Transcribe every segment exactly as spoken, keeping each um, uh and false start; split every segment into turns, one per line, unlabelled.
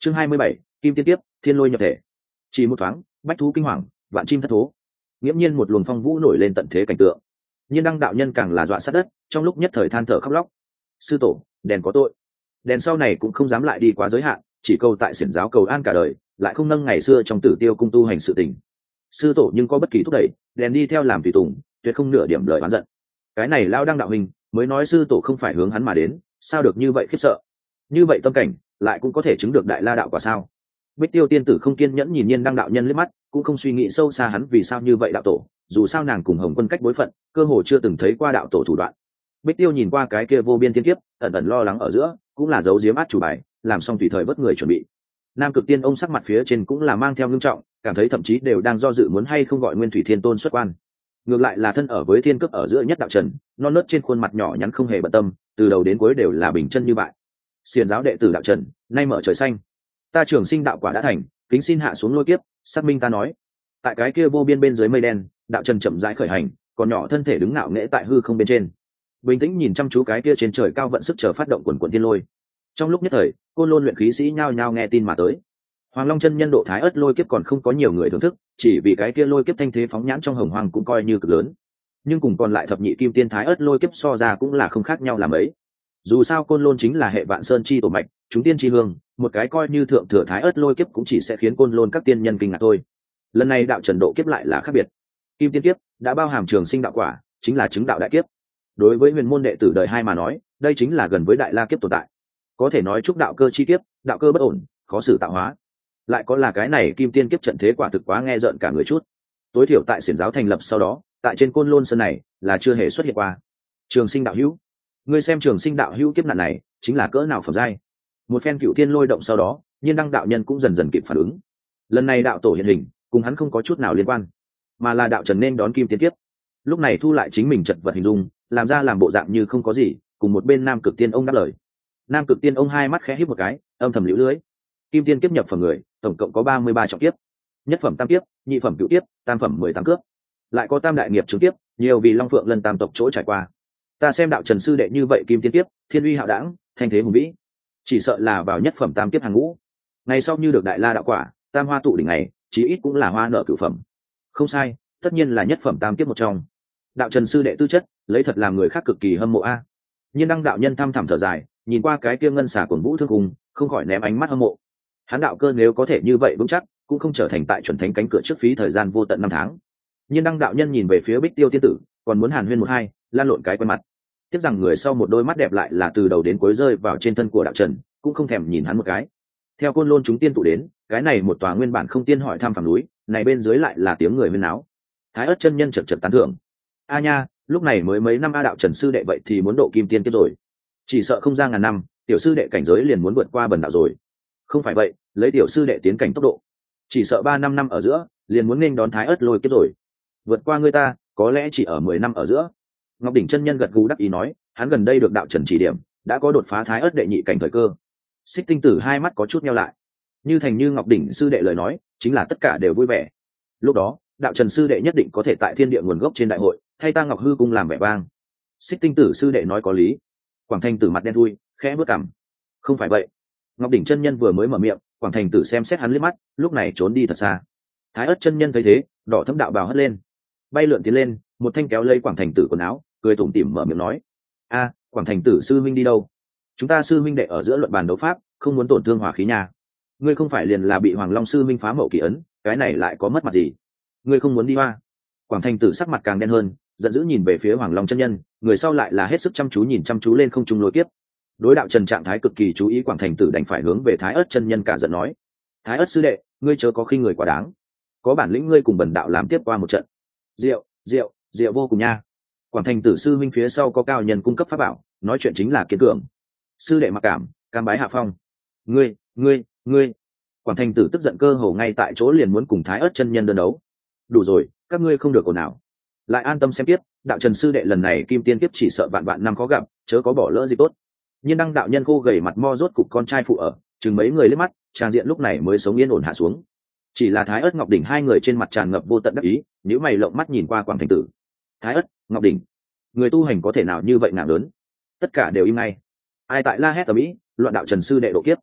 Chương hai mươi bảy, kim tiên tiếp, thiên lôi nhập thể. Chỉ một thoáng, bách thú kinh hoàng, vạn chim thất thố. Nghiễm nhiên một luồng phong vũ nổi lên tận thế cảnh tượng. Nhiên đăng đạo nhân càng là dọa sát đất, trong lúc nhất thời than thở khóc lóc. Sư tổ, đèn có tội. Đèn sau này cũng không dám lại đi quá giới hạn, chỉ cầu tại xiển giáo cầu an cả đời, lại không nâng ngày xưa trong Tử Tiêu cung tu hành sự tình. Sư tổ nhưng có bất kỳ thúc đẩy, đèn đi theo làm tùy tùng, tuyệt không nửa điểm lời oán giận. Cái này lao đăng đạo hình, mới nói sư tổ không phải hướng hắn mà đến, sao được như vậy khiếp sợ. Như vậy tâm cảnh, lại cũng có thể chứng được đại la đạo quả sao? Bích Tiêu tiên tử không kiên nhẫn nhìn Nhiên đăng đạo nhân liếc mắt, cũng không suy nghĩ sâu xa hắn vì sao như vậy đạo tổ, dù sao nàng cùng Hồng Quân cách bối phận, cơ hồ chưa từng thấy qua đạo tổ thủ đoạn. Bích Tiêu nhìn qua cái kia vô biên thiên kiếp, ẩn ẩn lo lắng ở giữa, cũng là giấu giếm át chủ bài, làm xong tùy thời vớt người chuẩn bị. Nam Cực Tiên ông sắc mặt phía trên cũng là mang theo ngưng trọng, cảm thấy thậm chí đều đang do dự muốn hay không gọi Nguyên Thủy Thiên Tôn xuất quan. Ngược lại là thân ở với thiên cấp ở giữa nhất đạo trần, non nớt trên khuôn mặt nhỏ nhắn không hề bận tâm, từ đầu đến cuối đều là bình chân như vậy. Xiển giáo đệ tử đạo trần, nay mở trời xanh, ta trường sinh đạo quả đã thành, kính xin hạ xuống lôi kiếp, xác minh ta nói. Tại cái kia vô biên bên dưới mây đen, đạo trần chậm rãi khởi hành, còn nhỏ thân thể đứng ngạo nghễ tại hư không bên trên, bình tĩnh nhìn chăm chú cái kia trên trời cao vận sức chờ phát động quần quần thiên lôi. Trong lúc nhất thời, côn lôn luyện khí sĩ nhao nhao nghe tin mà tới. Hoàng Long chân nhân độ thái ớt lôi kiếp còn không có nhiều người thưởng thức, chỉ vì cái kia lôi kiếp thanh thế phóng nhãn trong hồng hoàng cũng coi như cực lớn. Nhưng cùng còn lại thập nhị kim tiên thái ớt lôi kiếp so ra cũng là không khác nhau là mấy. Dù sao côn lôn chính là hệ vạn sơn chi tổ mạch, chúng tiên chi hương, một cái coi như thượng thừa thái ớt lôi kiếp cũng chỉ sẽ khiến côn lôn các tiên nhân kinh ngạc thôi. Lần này đạo trần độ kiếp lại là khác biệt. Kim tiên kiếp đã bao hàm trường sinh đạo quả, chính là chứng đạo đại kiếp. Đối với huyền môn đệ tử đời hai mà nói, đây chính là gần với đại la kiếp tồn tại. Có thể nói chúc đạo cơ chi kiếp, đạo cơ bất ổn, khó xử tạo hóa. Lại có là cái này kim tiên kiếp trận thế quả thực quá nghe rợn cả người chút. Tối thiểu tại xiển giáo thành lập sau đó, tại trên côn lôn sơn này là chưa hề xuất hiện qua. Trường sinh đạo hữu, ngươi xem trường sinh đạo hữu kiếp nạn này chính là cỡ nào phẩm giai. Một phen cựu thiên lôi động sau đó, Nhiên đăng đạo nhân cũng dần dần kịp phản ứng. Lần này đạo tổ hiện hình, cùng hắn không có chút nào liên quan, mà là đạo trần nên đón kim tiên kiếp. Lúc này thu lại chính mình chật vật hình dung, làm ra làm bộ dạng như không có gì, cùng một bên Nam Cực Tiên ông đáp lời. Nam Cực Tiên ông hai mắt khẽ híp một cái, âm thầm liễu lưới. Kim tiên kiếp nhập phẩm người, tổng cộng có ba mươi ba trọng kiếp. Nhất phẩm tam kiếp, nhị phẩm cửu kiếp, tam phẩm mười tám cướp. Lại có tam đại nghiệp chứng kiếp, nhiều vì Long Phượng Lân tam tộc chỗ trải qua. Ta xem đạo trần sư đệ như vậy kim tiên kiếp, thiên uy hạo đảng, thanh thế hùng vĩ, chỉ sợ là vào nhất phẩm tam kiếp hàng ngũ. Ngày sau như được đại la đạo quả, tam hoa tụ đỉnh này, chí ít cũng là hoa nợ cửu phẩm. Không sai, tất nhiên là nhất phẩm tam kiếp một trong. Đạo trần sư đệ tư chất, lấy thật làm người khác cực kỳ hâm mộ a. Nhiên đăng đạo nhân thăm thẳm thở dài, nhìn qua cái kia ngân xà cuồng vũ thương hùng, không khỏi ném ánh mắt hâm mộ. Hắn đạo cơ nếu có thể như vậy vững chắc, cũng không trở thành tại chuẩn thánh cánh cửa trước phí thời gian vô tận năm tháng. Nhiên đăng đạo nhân nhìn về phía Bích Tiêu tiên tử, còn muốn hàn huyên một hai, lan lộn cái quen mặt. Tiếc rằng người sau một đôi mắt đẹp lại là từ đầu đến cuối rơi vào trên thân của đạo trần, cũng không thèm nhìn hắn một cái. Theo côn lôn chúng tiên tụ đến, cái này một tòa nguyên bản không tiên hỏi thăm phàm núi, này bên dưới lại là tiếng người huyên náo. Thái ất chân nhân chật chật tán thưởng. A nha, lúc này mới mấy năm a đạo trần sư đệ vậy thì muốn độ kim tiên kiếp rồi. Chỉ sợ không ra ngàn năm, tiểu sư đệ cảnh giới liền muốn vượt qua bần đạo rồi. Không phải vậy, lấy tiểu sư đệ tiến cảnh tốc độ, chỉ sợ ba năm năm ở giữa liền muốn nên đón thái ớt lôi kiếp rồi. Vượt qua ngươi ta, có lẽ chỉ ở mười năm ở giữa. Ngọc đỉnh chân nhân gật gù đắc ý nói, hắn gần đây được đạo trần chỉ điểm, đã có đột phá thái ớt đệ nhị cảnh thời cơ. Xích tinh tử hai mắt có chút nheo lại, như thành như Ngọc đỉnh sư đệ lời nói, chính là tất cả đều vui vẻ. Lúc đó, đạo trần sư đệ nhất định có thể tại thiên địa nguồn gốc trên đại hội, thay ta Ngọc hư cung làm vẻ vang. Xích tinh tử sư đệ nói có lý. Quảng Thanh tử mặt đen thui, khẽ bước cằm. Không phải vậy. Ngọc đỉnh chân nhân vừa mới mở miệng, Quảng Thành tử xem xét hắn liếc mắt, lúc này trốn đi thật xa. Thái ất chân nhân thấy thế, đỏ thấm đạo bào hất lên, bay lượn tiến lên, một thanh kéo lấy Quảng Thành tử quần áo, cười tủm tỉm mở miệng nói: "A, Quảng Thành tử sư huynh đi đâu? Chúng ta sư huynh đệ ở giữa luận bàn đấu pháp, không muốn tổn thương hòa khí nhà. Ngươi không phải liền là bị Hoàng Long sư huynh phá mậu kỳ ấn, cái này lại có mất mặt gì? Ngươi không muốn đi hoa?" Quảng Thành tử sắc mặt càng đen hơn, giận dữ nhìn về phía Hoàng Long chân nhân, người sau lại là hết sức chăm chú nhìn chăm chú lên không trung lôi kiếp. Đối đạo trần trạng thái cực kỳ chú ý, Quảng Thành tử đành phải hướng về Thái ất chân nhân cả giận nói: "Thái ất sư đệ, ngươi chớ có khinh người quá đáng, có bản lĩnh ngươi cùng bần đạo làm tiếp qua một trận." Diệu, diệu, diệu vô cùng nha. Quảng Thành tử sư minh phía sau có cao nhân cung cấp pháp bảo, nói chuyện chính là kiên cường. Sư đệ mặc cảm, cam bái hạ phong. Ngươi, ngươi, ngươi. Quảng Thành tử tức giận cơ hồ ngay tại chỗ liền muốn cùng Thái ất chân nhân đơn đấu. Đủ rồi, các ngươi không được ồn ào, lại an tâm xem tiếp. Đạo trần sư đệ lần này kim tiên kiếp chỉ sợ vạn vạn năm khó gặp, chớ có bỏ lỡ gì tốt. Nhiên đăng đạo nhân khô gầy mặt mo rốt cục con trai phụ ở, chừng mấy người liếc mắt, trang diện lúc này mới sống yên ổn hạ xuống. Chỉ là Thái ất Ngọc đỉnh hai người trên mặt tràn ngập vô tận đắc ý, nếu mày lộng mắt nhìn qua Quảng Thành tử. Thái ất, Ngọc đỉnh, người tu hành có thể nào như vậy nặng lớn? Tất cả đều im ngay. Ai tại la hét ở mỹ, loạn đạo trần sư đệ độ kiếp.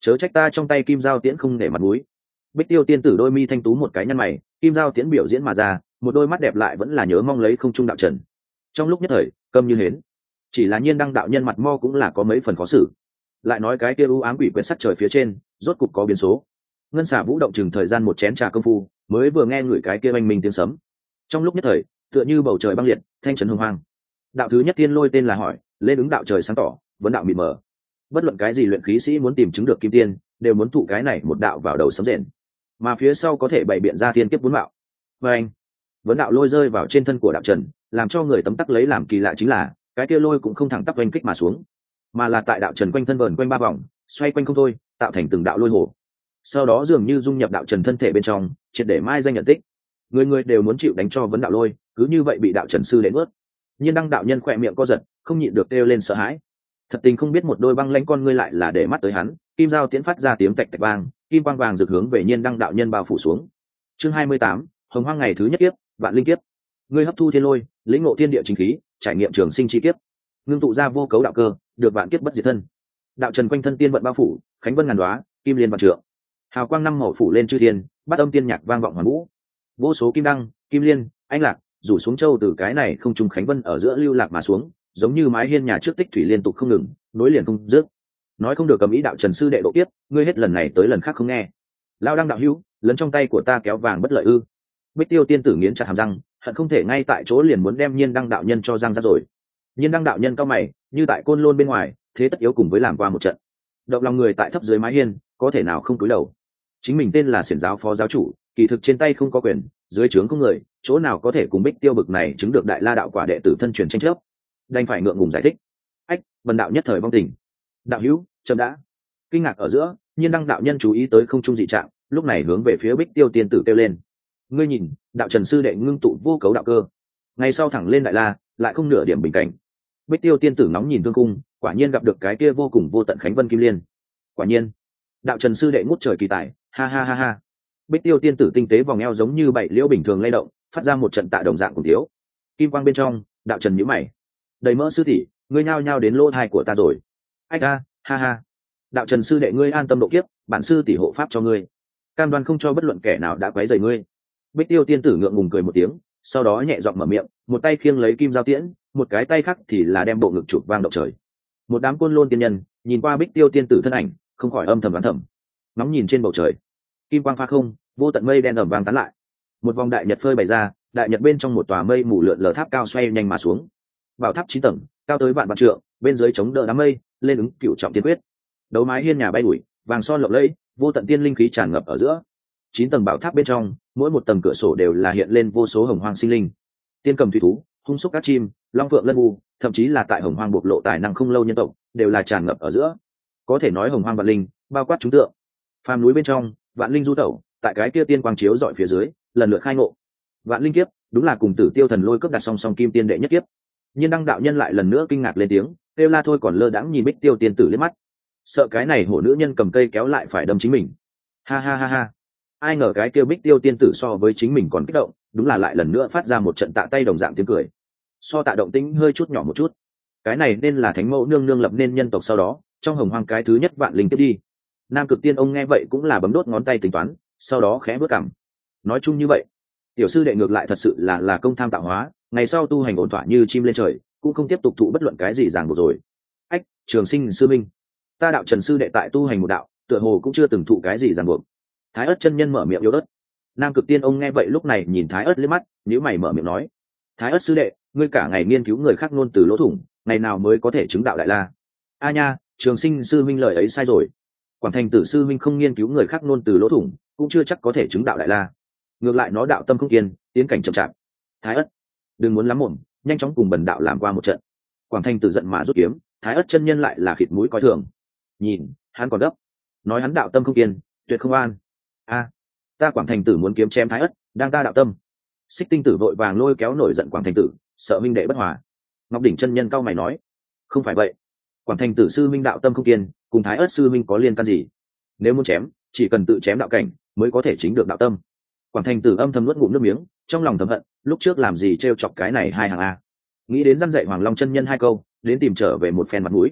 chớ trách ta trong tay kim giao tiễn không để mặt mũi. Bích Tiêu tiên tử đôi mi thanh tú một cái nhăn mày, kim giao tiễn biểu diễn mà ra, một đôi mắt đẹp lại vẫn là nhớ mong lấy không trung đạo trần. Trong lúc nhất thời câm như hến, chỉ là Nhiên Đăng đạo nhân mặt mo cũng là có mấy phần khó xử. Lại nói cái kia u ám quỷ quyệt sắt trời phía trên rốt cục có biến số. Ngân xà vũ động chừng thời gian một chén trà công phu, mới vừa nghe người cái kia oanh minh tiếng sấm. Trong lúc nhất thời tựa như bầu trời băng liệt, thanh trấn hùng hoang. Đạo thứ nhất tiên lôi tên là hỏi, lên ứng đạo trời sáng tỏ, vấn đạo mịt mờ. Bất luận cái gì luyện khí sĩ muốn tìm chứng được kim tiên, đều muốn thụ cái này một đạo vào đầu sấm rền, mà phía sau có thể bày biện ra thiên kiếp bốn mạo. Và anh, vấn đạo lôi rơi vào trên thân của đạo trần, làm cho người tấm tắc lấy làm kỳ lạ chính là cái kia lôi cũng không thẳng tắp oanh kích mà xuống, mà là tại đạo trần quanh thân vờn quanh ba vòng, xoay quanh không thôi, tạo thành từng đạo lôi hồ. Sau đó dường như dung nhập đạo trần thân thể bên trong, triệt để mai danh nhận tích. Người người đều muốn chịu đánh cho vấn đạo lôi, cứ như vậy bị đạo trần sư đến ướt. Nhiên Đăng đạo nhân khỏe miệng co giật, không nhịn được kêu lên sợ hãi. Thật tình không biết một đôi băng lãnh con ngươi lại là để mắt tới hắn. Kim dao tiễn phát ra tiếng tạch tạch vang, kim quang vàng rực hướng về Nhiên Đăng đạo nhân bao phủ xuống. Chương hai mươi tám, hồng hoang ngày thứ nhất kiếp, vạn linh kiếp. Ngươi hấp thu thiên lôi, lĩnh ngộ thiên địa chính khí, trải nghiệm trường sinh chi kiếp, ngưng tụ ra vô cấu đạo cơ, được vạn kiếp bất diệt thân. Đạo trần quanh thân tiên vận bao phủ, khánh vân ngàn đoá, kim liên vạn trượng, hào quang năm màu phủ lên chư thiên, bát âm tiên nhạc vang vọng hoàn vũ. Vô số kim đăng, kim liên, anh lạc rủ xuống châu từ cái này không trung khánh vân ở giữa lưu lạc mà xuống, giống như mái hiên nhà trước tích thủy liên tục không ngừng, nối liền không dứt. Nói không được cầm ý đạo trần sư đệ độ tiếp, ngươi hết lần này tới lần khác không nghe. Lao đăng đạo hữu, lấn trong tay của ta kéo vàng bất lợi ư? Bích Tiêu tiên tử nghiến chặt hàm răng, hận không thể ngay tại chỗ liền muốn đem Nhiên Đăng đạo nhân cho răng ra rồi. Nhiên Đăng đạo nhân cao mày, như tại côn lôn bên ngoài, thế tất yếu cùng với làm qua một trận. Động lòng người tại thấp dưới mái hiên, có thể nào không cúi đầu? Chính mình tên là xiển giáo phó giáo chủ, kỳ thực trên tay không có quyền, dưới trướng không người, chỗ nào có thể cùng Bích Tiêu bực này chứng được đại la đạo quả đệ tử thân truyền tranh chấp. Đành phải ngượng ngùng giải thích. Ách, Vân đạo nhất thời vong tình. Đạo hữu, chậm đã. Kinh ngạc ở giữa, Nhiên Đăng đạo nhân chú ý tới không trung dị trạng, lúc này hướng về phía Bích Tiêu tiên tử kêu lên. Ngươi nhìn, đạo trần sư đệ ngưng tụ vô cấu đạo cơ, ngày sau thẳng lên đại la, lại không nửa điểm bình cảnh. Bích Tiêu tiên tử nóng nhìn thương cung, quả nhiên gặp được cái kia vô cùng vô tận khánh vân kim liên. Quả nhiên, đạo trần sư đệ ngút trời kỳ tài, ha ha ha ha. Bích Tiêu tiên tử tinh tế vòng eo giống như bảy liễu bình thường lay động, phát ra một trận tạ đồng dạng cùng thiếu. Kim quang bên trong, đạo trần nhíu mày. Đầy mỡ sư tỷ, ngươi nhao nhao đến lỗ thai của ta rồi. Ách a, ha ha. Đạo trần sư đệ ngươi an tâm độ kiếp, bản sư tỷ hộ pháp cho ngươi, cam đoan không cho bất luận kẻ nào đã quấy rầy ngươi. Bích Tiêu tiên tử ngượng ngùng cười một tiếng, sau đó nhẹ giọng mở miệng, một tay khiêng lấy kim giao tiễn, một cái tay khác thì là đem bộ ngực chụp vang động trời. Một đám côn lôn tiên nhân nhìn qua Bích Tiêu tiên tử thân ảnh, không khỏi âm thầm đoán thầm. Ngóng nhìn trên bầu trời, kim quang pha không, vô tận mây đen ẩm vang tán lại. Một vòng đại nhật phơi bày ra, đại nhật bên trong một tòa mây mù lượn lờ tháp cao xoay nhanh mà xuống. Bảo tháp chín tầng, cao tới vạn vạn trượng, bên dưới chống đỡ đám mây, lên ứng cửu trọng tiên quyết. Đấu mái hiên nhà bay bụi, vàng son lộng lẫy, vô tận tiên linh khí tràn ngập ở giữa. Chín tầng bảo tháp bên trong, mỗi một tầng cửa sổ đều là hiện lên vô số hồng hoang sinh linh, tiên cầm thủy thú, hung xúc các chim, long phượng lân u, thậm chí là tại hồng hoang bộc lộ tài năng không lâu nhân tộc, đều là tràn ngập ở giữa. Có thể nói hồng hoang vạn linh, bao quát chúng tượng. Phàm núi bên trong, vạn linh du tẩu, tại cái kia tiên quang chiếu dọi phía dưới, lần lượt khai ngộ. Vạn linh kiếp, đúng là cùng Tử Tiêu thần lôi cướp đặt song song kim tiên đệ nhất kiếp. Nhiên Đăng đạo nhân lại lần nữa kinh ngạc lên tiếng, kêu la thôi còn lơ đãng nhìn Bích Tiêu tiên tử liếc mắt, sợ cái này hổ nữ nhân cầm cây kéo lại phải đâm chính mình. Ha ha ha ha. Ai ngờ cái kêu Bích Tiêu tiên tử so với chính mình còn kích động, đúng là lại lần nữa phát ra một trận tạ tay đồng dạng tiếng cười. So tạ động tĩnh hơi chút nhỏ một chút. Cái này nên là thánh mẫu nương nương lập nên nhân tộc sau đó, trong hồng hoang cái thứ nhất vạn linh kiếp đi. Nam Cực Tiên ông nghe vậy cũng là bấm đốt ngón tay tính toán, sau đó khẽ bước cằm. Nói chung như vậy, tiểu sư đệ ngược lại thật sự là là công tham tạo hóa, ngày sau tu hành ổn thỏa như chim lên trời, cũng không tiếp tục thụ bất luận cái gì ràng buộc rồi. Ách, Trường Sinh sư minh, ta đạo Trần sư đệ tại tu hành một đạo, tựa hồ cũng chưa từng thụ cái gì ràng buộc. Thái Ức chân nhân mở miệng yếu ớt. Nam Cực Tiên ông nghe vậy lúc này nhìn Thái Ức liếc mắt, nhíu mày mở miệng nói: Thái Ức sư đệ, ngươi cả ngày nghiên cứu người khác ngôn từ lỗ thủng, ngày nào mới có thể chứng đạo đại la? A nha, Trường Sinh sư minh lời ấy sai rồi. Quảng Thành Tử sư minh không nghiên cứu người khác ngôn từ lỗ thủng, cũng chưa chắc có thể chứng đạo đại la. Ngược lại nó đạo tâm không kiên, tiến cảnh chậm chạp. Thái Ức, đừng muốn lắm mồm, nhanh chóng cùng bần đạo làm qua một trận. Quảng Thành Tử giận mà rút kiếm, Thái Ức chân nhân lại là khịt mũi coi thường. Nhìn, hắn còn gấp, nói hắn đạo tâm không kiên, tuyệt không an. A, ta Quảng Thành Tử muốn kiếm chém Thái Ức, đang ta đạo tâm. Xích Tinh Tử vội vàng lôi kéo nổi giận Quảng Thành Tử, sợ minh đệ bất hòa. Ngọc Đỉnh chân nhân cao mày nói: không phải vậy, Quảng Thành Tử sư minh đạo tâm không kiên, cùng Thái Ức sư minh có liên can gì? Nếu muốn chém, chỉ cần tự chém đạo cảnh, mới có thể chính được đạo tâm. Quảng Thành Tử âm thầm nuốt ngụm nước miếng, trong lòng thầm hận, lúc trước làm gì trêu chọc cái này hai hàng a. Nghĩ đến răn dạy Hoàng Long chân nhân hai câu, đến tìm trở về một phen mặt mũi.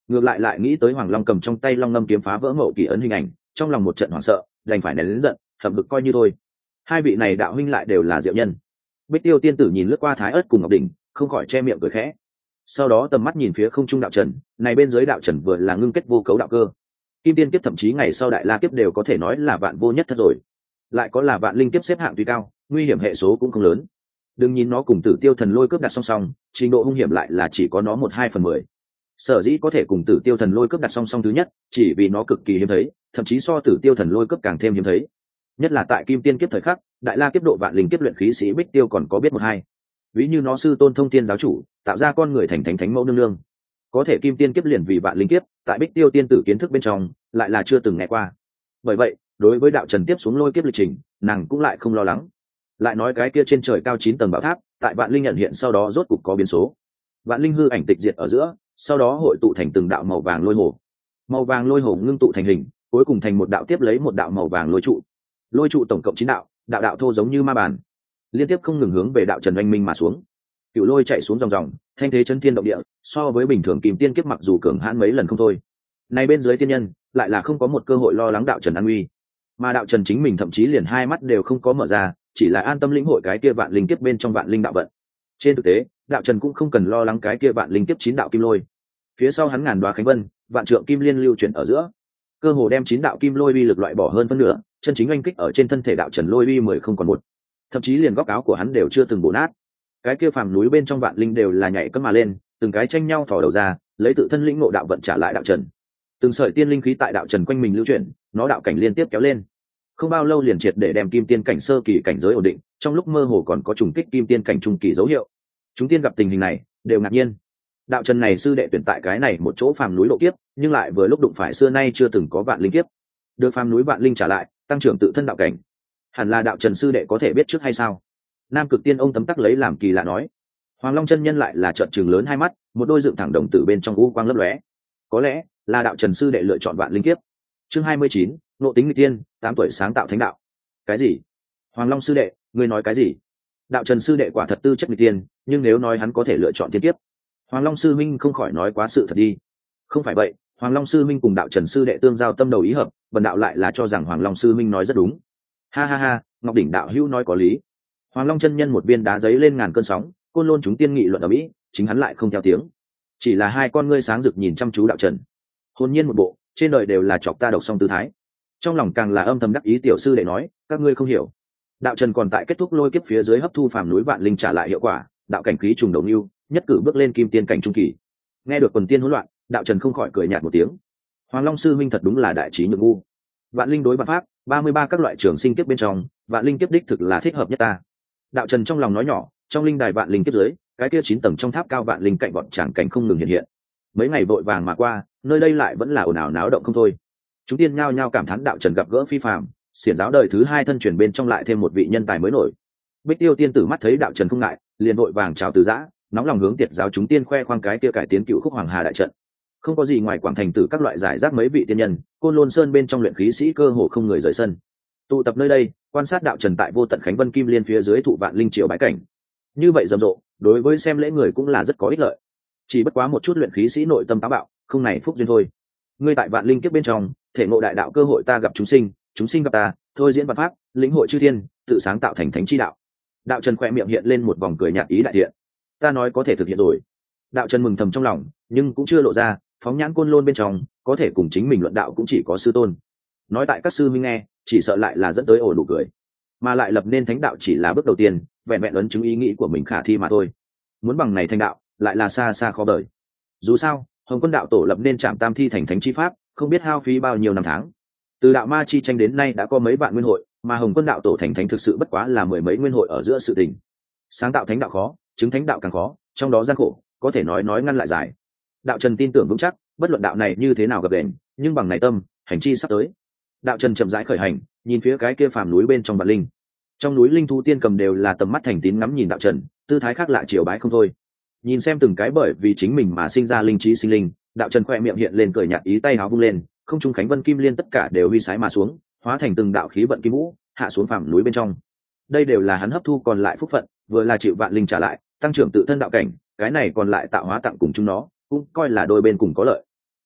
ngược lại lại nghĩ tới Hoàng Long cầm trong tay long ngâm kiếm phá vỡ mậu kỳ ấn hình ảnh, trong lòng một trận hoảng sợ, đành phải nén lớn giận, hậm hực coi như thôi. Hai vị này đạo huynh lại đều là diệu nhân. Bích Tiêu tiên tử nhìn lướt qua Thái Ức cùng Ngọc Đỉnh, không khỏi che miệng cười khẽ. Sau đó tầm mắt nhìn phía không trung đạo trần, này bên dưới đạo trần vừa là ngưng kết vô cấu đạo cơ. Kim tiên kiếp thậm chí ngày sau đại la kiếp đều có thể nói là vạn vô nhất thất rồi. Lại có là vạn linh kiếp xếp hạng tuy cao, nguy hiểm hệ số cũng không lớn. Đừng nhìn nó cùng Tử Tiêu Thần Lôi cướp đặt song song, trình độ hung hiểm lại là chỉ có nó một hai phần mười. Sở dĩ có thể cùng Tử Tiêu Thần Lôi cướp đặt song song thứ nhất, chỉ vì nó cực kỳ hiếm thấy, thậm chí so Tử Tiêu Thần Lôi cướp càng thêm hiếm thấy. Nhất là tại Kim Tiên kiếp thời khắc, đại la kiếp độ vạn linh kiếp luyện khí sĩ Bích Tiêu còn có biết một hai. Ví như nó sư tôn Thông Thiên giáo chủ, tạo ra con người thành thánh thánh mẫu nương nương. Có thể Kim Tiên kiếp liền vì vạn linh kiếp, tại Bích Tiêu tiên tử kiến thức bên trong, lại là chưa từng nghe qua. Bởi vậy, đối với đạo trần tiếp xuống lôi kiếp lịch trình, nàng cũng lại không lo lắng. Lại nói cái kia trên trời cao chín tầng bảo tháp, tại vạn linh nhận hiện sau đó rốt cục có biến số. Vạn linh hư ảnh tịch diệt ở giữa, sau đó hội tụ thành từng đạo màu vàng lôi hồ. Màu vàng lôi hồ ngưng tụ thành hình, cuối cùng thành một đạo tiếp lấy một đạo màu vàng lôi trụ. Lôi trụ tổng cộng chín đạo, đạo đạo thô giống như ma bàn, liên tiếp không ngừng hướng về đạo trần oanh minh mà xuống. Cựu lôi chạy xuống dòng dòng, thanh thế chấn thiên động địa, so với bình thường Kim Tiên kiếp mặc dù cường hãn mấy lần không thôi. Này bên dưới tiên nhân, lại là không có một cơ hội lo lắng đạo trần an nguy. Mà đạo trần chính mình thậm chí liền hai mắt đều không có mở ra, chỉ là an tâm lĩnh hội cái kia vạn linh kiếp bên trong vạn linh đạo vận. Trên thực tế, đạo trần cũng không cần lo lắng cái kia vạn linh kiếp chín đạo kim lôi. Phía sau hắn ngàn đoá khánh vân, vạn trượng kim liên lưu chuyển ở giữa, cơ hồ đem chín đạo kim lôi uy lực loại bỏ hơn phân nửa, chân chính anh kích ở trên thân thể đạo trần lôi uy mười không còn một. Thậm chí liền góc áo của hắn đều chưa từng bổ nát. Cái kia phàm núi bên trong vạn linh đều là nhảy cất mà lên, từng cái tranh nhau thò đầu ra, lấy tự thân lĩnh ngộ đạo vận trả lại đạo trần. Từng sợi tiên linh khí tại đạo trần quanh mình lưu chuyển, nó đạo cảnh liên tiếp kéo lên. Không bao lâu liền triệt để đem kim tiên cảnh sơ kỳ cảnh giới ổn định, trong lúc mơ hồ còn có trùng kích kim tiên cảnh trung kỳ dấu hiệu. Chúng tiên gặp tình hình này, đều ngạc nhiên. Đạo trần này sư đệ tuyển tại cái này một chỗ phàm núi độ kiếp, nhưng lại vừa lúc đụng phải xưa nay chưa từng có vạn linh kiếp. Được phàm núi vạn linh trả lại, tăng trưởng tự thân đạo cảnh. Hẳn là đạo trần sư đệ có thể biết trước hay sao? Nam Cực Tiên ông tấm tắc lấy làm kỳ lạ nói. Hoàng Long chân nhân lại là trợn trừng lớn hai mắt, một đôi dựng thẳng đồng tử bên trong u quang lấp lóe. Có lẽ là đạo trần sư đệ lựa chọn vạn linh kiếp. Chương hai mươi chín, Ngộ tính nghịch tiên, tám tuổi sáng tạo thánh đạo. Cái gì? Hoàng Long sư đệ, ngươi nói cái gì? Đạo trần sư đệ quả thật tư chất nghịch tiên, nhưng nếu nói hắn có thể lựa chọn thiên kiếp, Hoàng Long sư minh không khỏi nói quá sự thật đi. Không phải vậy, Hoàng Long sư minh cùng đạo trần sư đệ tương giao tâm đầu ý hợp, bần đạo lại là cho rằng Hoàng Long sư minh nói rất đúng. Ha ha ha, Ngọc đỉnh đạo hữu nói có lý. Hoàng Long chân nhân một viên đá giấy lên ngàn cơn sóng, côn lôn chúng tiên nghị luận ở mỹ, chính hắn lại không theo tiếng. Chỉ là hai con ngươi sáng rực nhìn chăm chú đạo trần, hồn nhiên một bộ trên đời đều là chọc ta độc song tư thái. Trong lòng càng là âm thầm đắc ý, tiểu sư đệ nói các ngươi không hiểu. Đạo trần còn tại kết thúc lôi kiếp phía dưới hấp thu phàm núi vạn linh trả lại hiệu quả, đạo cảnh khí trùng đầu lưu, nhất cử bước lên kim tiên cảnh trung kỳ. Nghe được quần tiên hỗn loạn, đạo trần không khỏi cười nhạt một tiếng. Hoàng Long sư minh thật đúng là đại trí nhược ngu. Vạn linh đối vạn pháp, ba mươi ba các loại trường sinh kiếp bên trong, vạn linh kiếp đích thực là thích hợp nhất ta. Đạo trần trong lòng nói nhỏ, trong linh đài vạn linh kiếp dưới, cái kia chín tầng trong tháp cao vạn linh cạnh bọn tràng cảnh không ngừng hiện hiện. Mấy ngày vội vàng mà qua, nơi đây lại vẫn là ồn ào náo động không thôi. Chúng tiên nhao nhao cảm thán đạo trần gặp gỡ phi phàm, xiển giáo đời thứ hai thân truyền bên trong lại thêm một vị nhân tài mới nổi. Bích Tiêu tiên tử mắt thấy đạo trần không ngại, liền vội vàng chào từ giã, nóng lòng hướng tiệt giáo chúng tiên khoe khoang cái kia cải tiến cựu khúc hoàng hà đại trận. Không có gì ngoài quảng thành tử các loại giải rác mấy vị tiên nhân, côn lôn sơn bên trong luyện khí sĩ cơ hồ không người rời sân, tụ tập nơi đây quan sát đạo trần tại vô tận khánh vân kim liên phía dưới thụ vạn linh triều bái cảnh. Như vậy rầm rộ, đối với xem lễ người cũng là rất có ích lợi. Chỉ bất quá một chút luyện khí sĩ nội tâm táo bạo, không này phúc duyên thôi. Ngươi tại vạn linh kiếp bên trong, thể ngộ đại đạo cơ hội, ta gặp chúng sinh, chúng sinh gặp ta, thôi diễn vạn pháp, lĩnh hội chư thiên, tự sáng tạo thành thánh chi đạo. Đạo trần khoe miệng hiện lên một vòng cười nhạt ý đại thiện. Ta nói có thể thực hiện rồi. Đạo trần mừng thầm trong lòng, nhưng cũng chưa lộ ra, phóng nhãn côn lôn bên trong, có thể cùng chính mình luận đạo cũng chỉ có sư tôn. Nói tại các sư minh nghe, chỉ sợ lại là dẫn tới ổ đủ cười. Mà lại lập nên thánh đạo chỉ là bước đầu tiên, vẹn vẹn ấn chứng ý nghĩ của mình khả thi mà thôi. Muốn bằng này thành đạo, lại là xa xa khó đợi. Dù sao, Hồng Quân đạo tổ lập nên trạm tam thi thành thánh chi pháp, không biết hao phí bao nhiêu năm tháng. Từ đạo ma chi tranh đến nay đã có mấy vạn nguyên hội, mà Hồng Quân đạo tổ thành thánh thực sự bất quá là mười mấy nguyên hội ở giữa sự tình. Sáng tạo thánh đạo khó, chứng thánh đạo càng khó, trong đó gian khổ, có thể nói nói ngăn lại dài. Đạo Trần tin tưởng vững chắc, bất luận đạo này như thế nào gặp đèn, nhưng bằng này tâm, hành chi sắp tới. Đạo Trần chậm rãi khởi hành, nhìn phía cái kia phàm núi bên trong vạn linh. Trong núi linh thú tiên cầm đều là tầm mắt thành tín ngắm nhìn đạo Trần, tư thái khác lạ triều bái không thôi. Nhìn xem từng cái bởi vì chính mình mà sinh ra linh trí sinh linh, đạo Trần khoe miệng hiện lên cười nhạt ý, tay áo vung lên, không trung khánh vân kim liên tất cả đều huy sái mà xuống, hóa thành từng đạo khí vận kim vũ, hạ xuống phàm núi bên trong. Đây đều là hắn hấp thu còn lại phúc phận, vừa là chịu vạn linh trả lại, tăng trưởng tự thân đạo cảnh, cái này còn lại tạo hóa tặng cùng chúng nó, cũng coi là đôi bên cùng có lợi.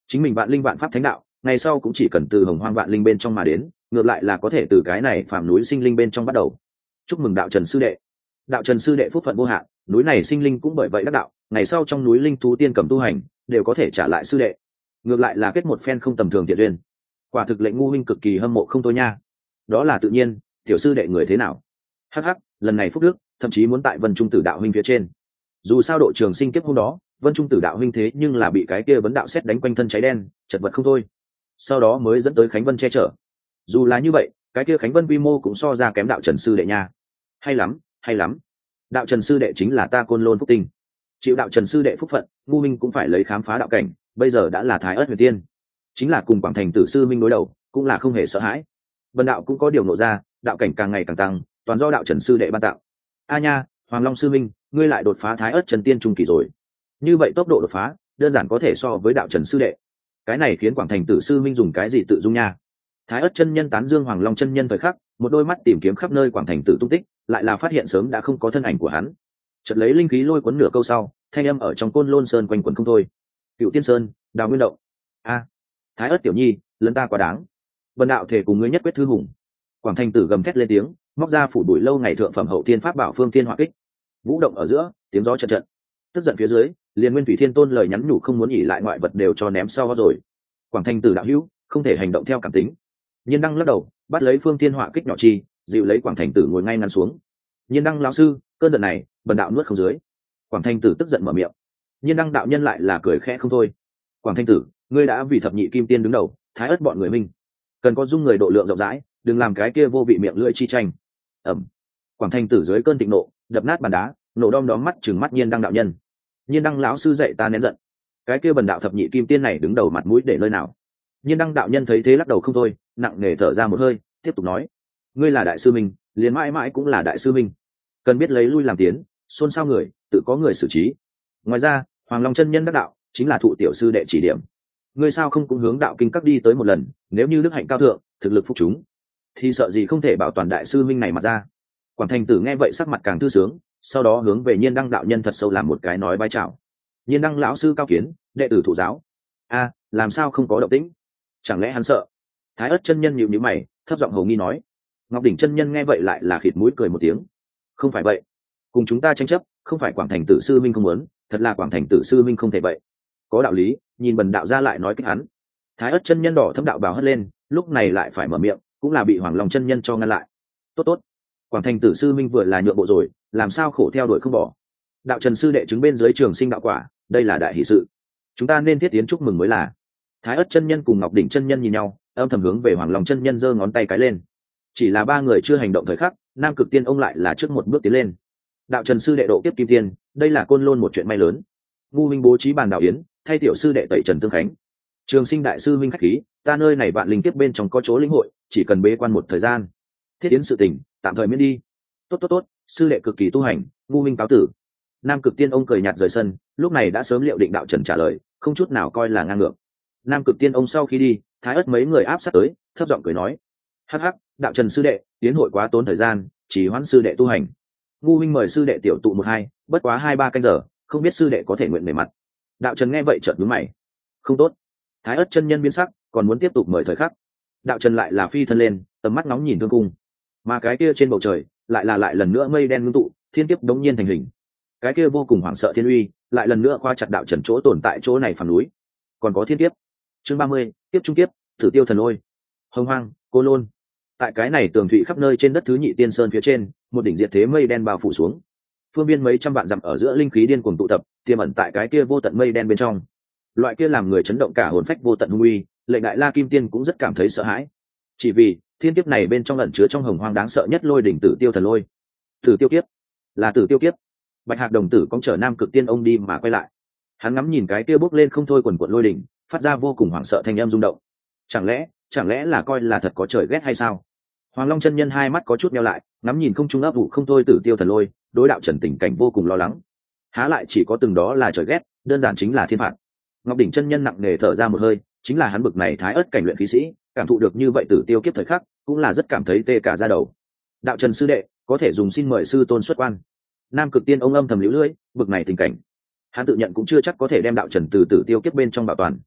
chính mình vạn linh vạn pháp thánh đạo ngày sau cũng chỉ cần từ hồng hoang vạn linh bên trong mà đến, ngược lại là có thể từ cái này phàm núi sinh linh bên trong bắt đầu. Chúc mừng đạo trần sư đệ. Đạo trần sư đệ phúc phận vô hạn, núi này sinh linh cũng bởi vậy đắc đạo, ngày sau trong núi linh thú tiên cầm tu hành đều có thể trả lại sư đệ, ngược lại là kết một phen không tầm thường thiện duyên. Quả thực lệnh ngu huynh cực kỳ hâm mộ không thôi nha. Đó là tự nhiên, tiểu sư đệ người thế nào? Hắc hắc, lần này phúc đức thậm chí muốn tại Vân Trung Tử đạo huynh phía trên. Dù sao độ trường sinh kiếp hôm đó, Vân Trung Tử đạo huynh thế nhưng là bị cái kia vấn đạo xét đánh quanh thân cháy đen, chật vật không thôi. Sau đó mới dẫn tới Khánh Vân che chở. Dù là như vậy, cái kia Khánh Vân quy mô cũng so ra kém đạo trần sư đệ nha. Hay lắm, hay lắm. Đạo trần sư đệ chính là ta Côn Lôn phúc tinh. Chịu đạo trần sư đệ phúc phận, ngu minh cũng phải lấy khám phá đạo cảnh, bây giờ đã là Thái Ất Huyền Tiên, chính là cùng Quảng Thành Tử sư minh đối đầu, cũng là không hề sợ hãi. Vân đạo cũng có điều nộ ra, đạo cảnh càng ngày càng tăng, toàn do đạo trần sư đệ ban tạo. A nha, Hoàng Long sư minh, ngươi lại đột phá Thái Ất Trần Tiên trung kỳ rồi. Như vậy tốc độ đột phá, đơn giản có thể so với đạo trần sư đệ. Cái này khiến Quảng Thành Tử sư minh dùng cái gì tự dung nha. Thái Ất chân nhân tán dương Hoàng Long chân nhân thời khắc, một đôi mắt tìm kiếm khắp nơi Quảng Thành Tử tung tích, lại là phát hiện sớm đã không có thân ảnh của hắn. Chợt lấy linh khí lôi cuốn nửa câu sau, thanh âm ở trong Côn Lôn Sơn quanh quẩn không thôi. Cựu Tiên Sơn, Đào Nguyên Động. A, Thái Ất tiểu nhi, lần ta quá đáng. Vân đạo thể cùng ngươi nhất quyết thư hùng. Quảng Thành Tử gầm thét lên tiếng, móc ra phủ đuổi lâu ngày thượng phẩm hậu thiên pháp bảo phương thiên hỏa kích. Vũ động ở giữa, tiếng gió trận trận. Tức giận phía dưới, liền Nguyên Thủy Thiên Tôn lời nhắn nhủ không muốn nghỉ lại ngoại vật đều cho ném sau rồi. Quảng Thành Tử đạo hữu, không thể hành động theo cảm tính. Nhiên Đăng lắc đầu, bắt lấy phương thiên hỏa kích nhỏ chi, dịu lấy Quảng Thành Tử ngồi ngay ngắn xuống. Nhiên Đăng lão sư, cơn giận này, bần đạo nuốt không dưới. Quảng Thành Tử tức giận mở miệng. Nhiên Đăng đạo nhân lại là cười khẽ không thôi. Quảng Thành Tử, ngươi đã vì thập nhị kim tiên đứng đầu, Thái Ất bọn người minh, cần có dung người độ lượng rộng rãi, đừng làm cái kia vô vị miệng lưỡi chi tranh. Ẩm. Quảng Thành Tử dưới cơn thịnh nộ, đập nát bàn đá, nổ đom đóm mắt chừng mắt Nhiên Đăng đạo nhân. Nhiên Đăng lão sư dạy ta nén giận. Cái kia bần đạo thập nhị kim tiên này đứng đầu mặt mũi để nơi nào? Nhiên Đăng đạo nhân thấy thế lắc đầu không thôi, nặng nề thở ra một hơi, tiếp tục nói: ngươi là đại sư minh, liền mãi mãi cũng là đại sư minh, cần biết lấy lui làm tiến, xôn xao người tự có người xử trí. Ngoài ra, Hoàng Long chân nhân đắc đạo chính là thụ tiểu sư đệ chỉ điểm, ngươi sao không cũng hướng đạo kinh các đi tới một lần, nếu như đức hạnh cao thượng, thực lực phục chúng, thì sợ gì không thể bảo toàn đại sư minh này mà ra. Quảng Thành Tử nghe vậy sắc mặt càng thư sướng, sau đó hướng về Nhiên Đăng đạo nhân thật sâu làm một cái nói bái chào. Nhiên Đăng lão sư cao kiến, đệ tử thụ giáo. A, làm sao không có động tĩnh? Chẳng lẽ hắn sợ? Thái Ất chân nhân nhíu nhíu mày, thấp giọng hầu nghi nói. Ngọc Đỉnh chân nhân nghe vậy lại là khịt mũi cười một tiếng. Không phải vậy, cùng chúng ta tranh chấp, không phải Quảng Thành Tử sư minh không muốn, thật là Quảng Thành Tử sư minh không thể vậy. Có đạo lý, nhìn bần đạo ra lại nói kích hắn. Thái Ất chân nhân đỏ thâm đạo bào hất lên, lúc này lại phải mở miệng, cũng là bị Hoàng Long chân nhân cho ngăn lại. Tốt tốt, Quảng Thành Tử sư minh vừa là nhượng bộ rồi, làm sao khổ theo đuổi không bỏ. Đạo Trần sư đệ chứng bên dưới trường sinh đạo quả, đây là đại hỷ sự, chúng ta nên thiết tiến chúc mừng mới là. Thái Ất chân nhân cùng Ngọc Đỉnh chân nhân nhìn nhau, âm thầm hướng về Hoàng Long chân nhân giơ ngón tay cái lên. Chỉ là ba người chưa hành động thời khắc, Nam Cực Tiên ông lại là trước một bước tiến lên. Đạo Trần sư đệ độ kiếp kim tiên, đây là Côn Lôn một chuyện may lớn. Ngu minh bố trí bàn đạo yến, thay tiểu sư đệ tẩy trần tương khánh. Trường sinh đại sư minh khách khí, ta nơi này vạn linh kiếp bên trong có chỗ lĩnh hội, chỉ cần bế quan một thời gian, thiết yến sự tình tạm thời miễn đi. Tốt tốt tốt, sư đệ cực kỳ tu hành, ngu minh cáo tử. Nam Cực Tiên ông cười nhạt rời sân, lúc này đã sớm liệu định Đạo Trần trả lời, không chút nào coi là ngang ngược. Nam Cực Tiên ông sau khi đi, Thái Ất mấy người áp sát tới, thấp giọng cười nói: hắc hắc, Đạo Trần sư đệ, tiến hội quá tốn thời gian, chỉ hoãn sư đệ tu hành. Ngu minh mời sư đệ tiểu tụ một hai, bất quá hai ba canh giờ, không biết sư đệ có thể nguyện về mặt. Đạo Trần nghe vậy chợt nhướng mày. Không tốt. Thái Ất chân nhân biến sắc, còn muốn tiếp tục mời thời khắc. Đạo Trần lại là phi thân lên, tầm mắt nóng nhìn thương cung, mà cái kia trên bầu trời lại là lại lần nữa mây đen ngưng tụ, thiên kiếp đống nhiên thành hình. Cái kia vô cùng hoảng sợ thiên uy, lại lần nữa khoa chặt Đạo Trần chỗ tồn tại chỗ này phàm núi. Còn có thiên kiếp. Chương ba mươi, tiếp trung kiếp, thử tiêu thần lôi. Hồng Hoang, Cô Lôn. Tại cái này tường thụy khắp nơi trên đất thứ nhị tiên sơn phía trên, một đỉnh diệt thế mây đen bao phủ xuống. Phương biên mấy trăm vạn dặm ở giữa linh khí điên cuồng tụ tập, tiềm ẩn tại cái kia vô tận mây đen bên trong. Loại kia làm người chấn động cả hồn phách vô tận hung uy, lệnh đại la kim tiên cũng rất cảm thấy sợ hãi. Chỉ vì thiên kiếp này bên trong ẩn chứa trong hồng hoang đáng sợ nhất lôi đỉnh tử tiêu thần lôi. Tử tiêu kiếp, là tử tiêu kiếp. Bạch Hạc đồng tử cong chở Nam Cực Tiên ông đi mà quay lại. Hắn ngắm nhìn cái kia bốc lên không thôi quần quần lôi đỉnh, phát ra vô cùng hoảng sợ thanh âm rung động. Chẳng lẽ, chẳng lẽ là coi là thật có trời ghét hay sao? Hoàng Long chân nhân hai mắt có chút nheo lại, ngắm nhìn không trung ấp ủ không thôi tử tiêu thần lôi, đối Đạo Trần tình cảnh vô cùng lo lắng. Há lại chỉ có từng đó là trời ghét, đơn giản chính là thiên phạt. Ngọc Đỉnh chân nhân nặng nề thở ra một hơi, chính là hắn bực này thái ớt cảnh luyện khí sĩ, cảm thụ được như vậy tử tiêu kiếp thời khắc, cũng là rất cảm thấy tê cả da đầu. Đạo Trần sư đệ, có thể dùng xin mời sư tôn xuất quan. Nam Cực Tiên ông âm thầm liễu lưỡi, bực này tình cảnh, hắn tự nhận cũng chưa chắc có thể đem Đạo Trần từ tử tiêu kiếp bên trong bảo toàn.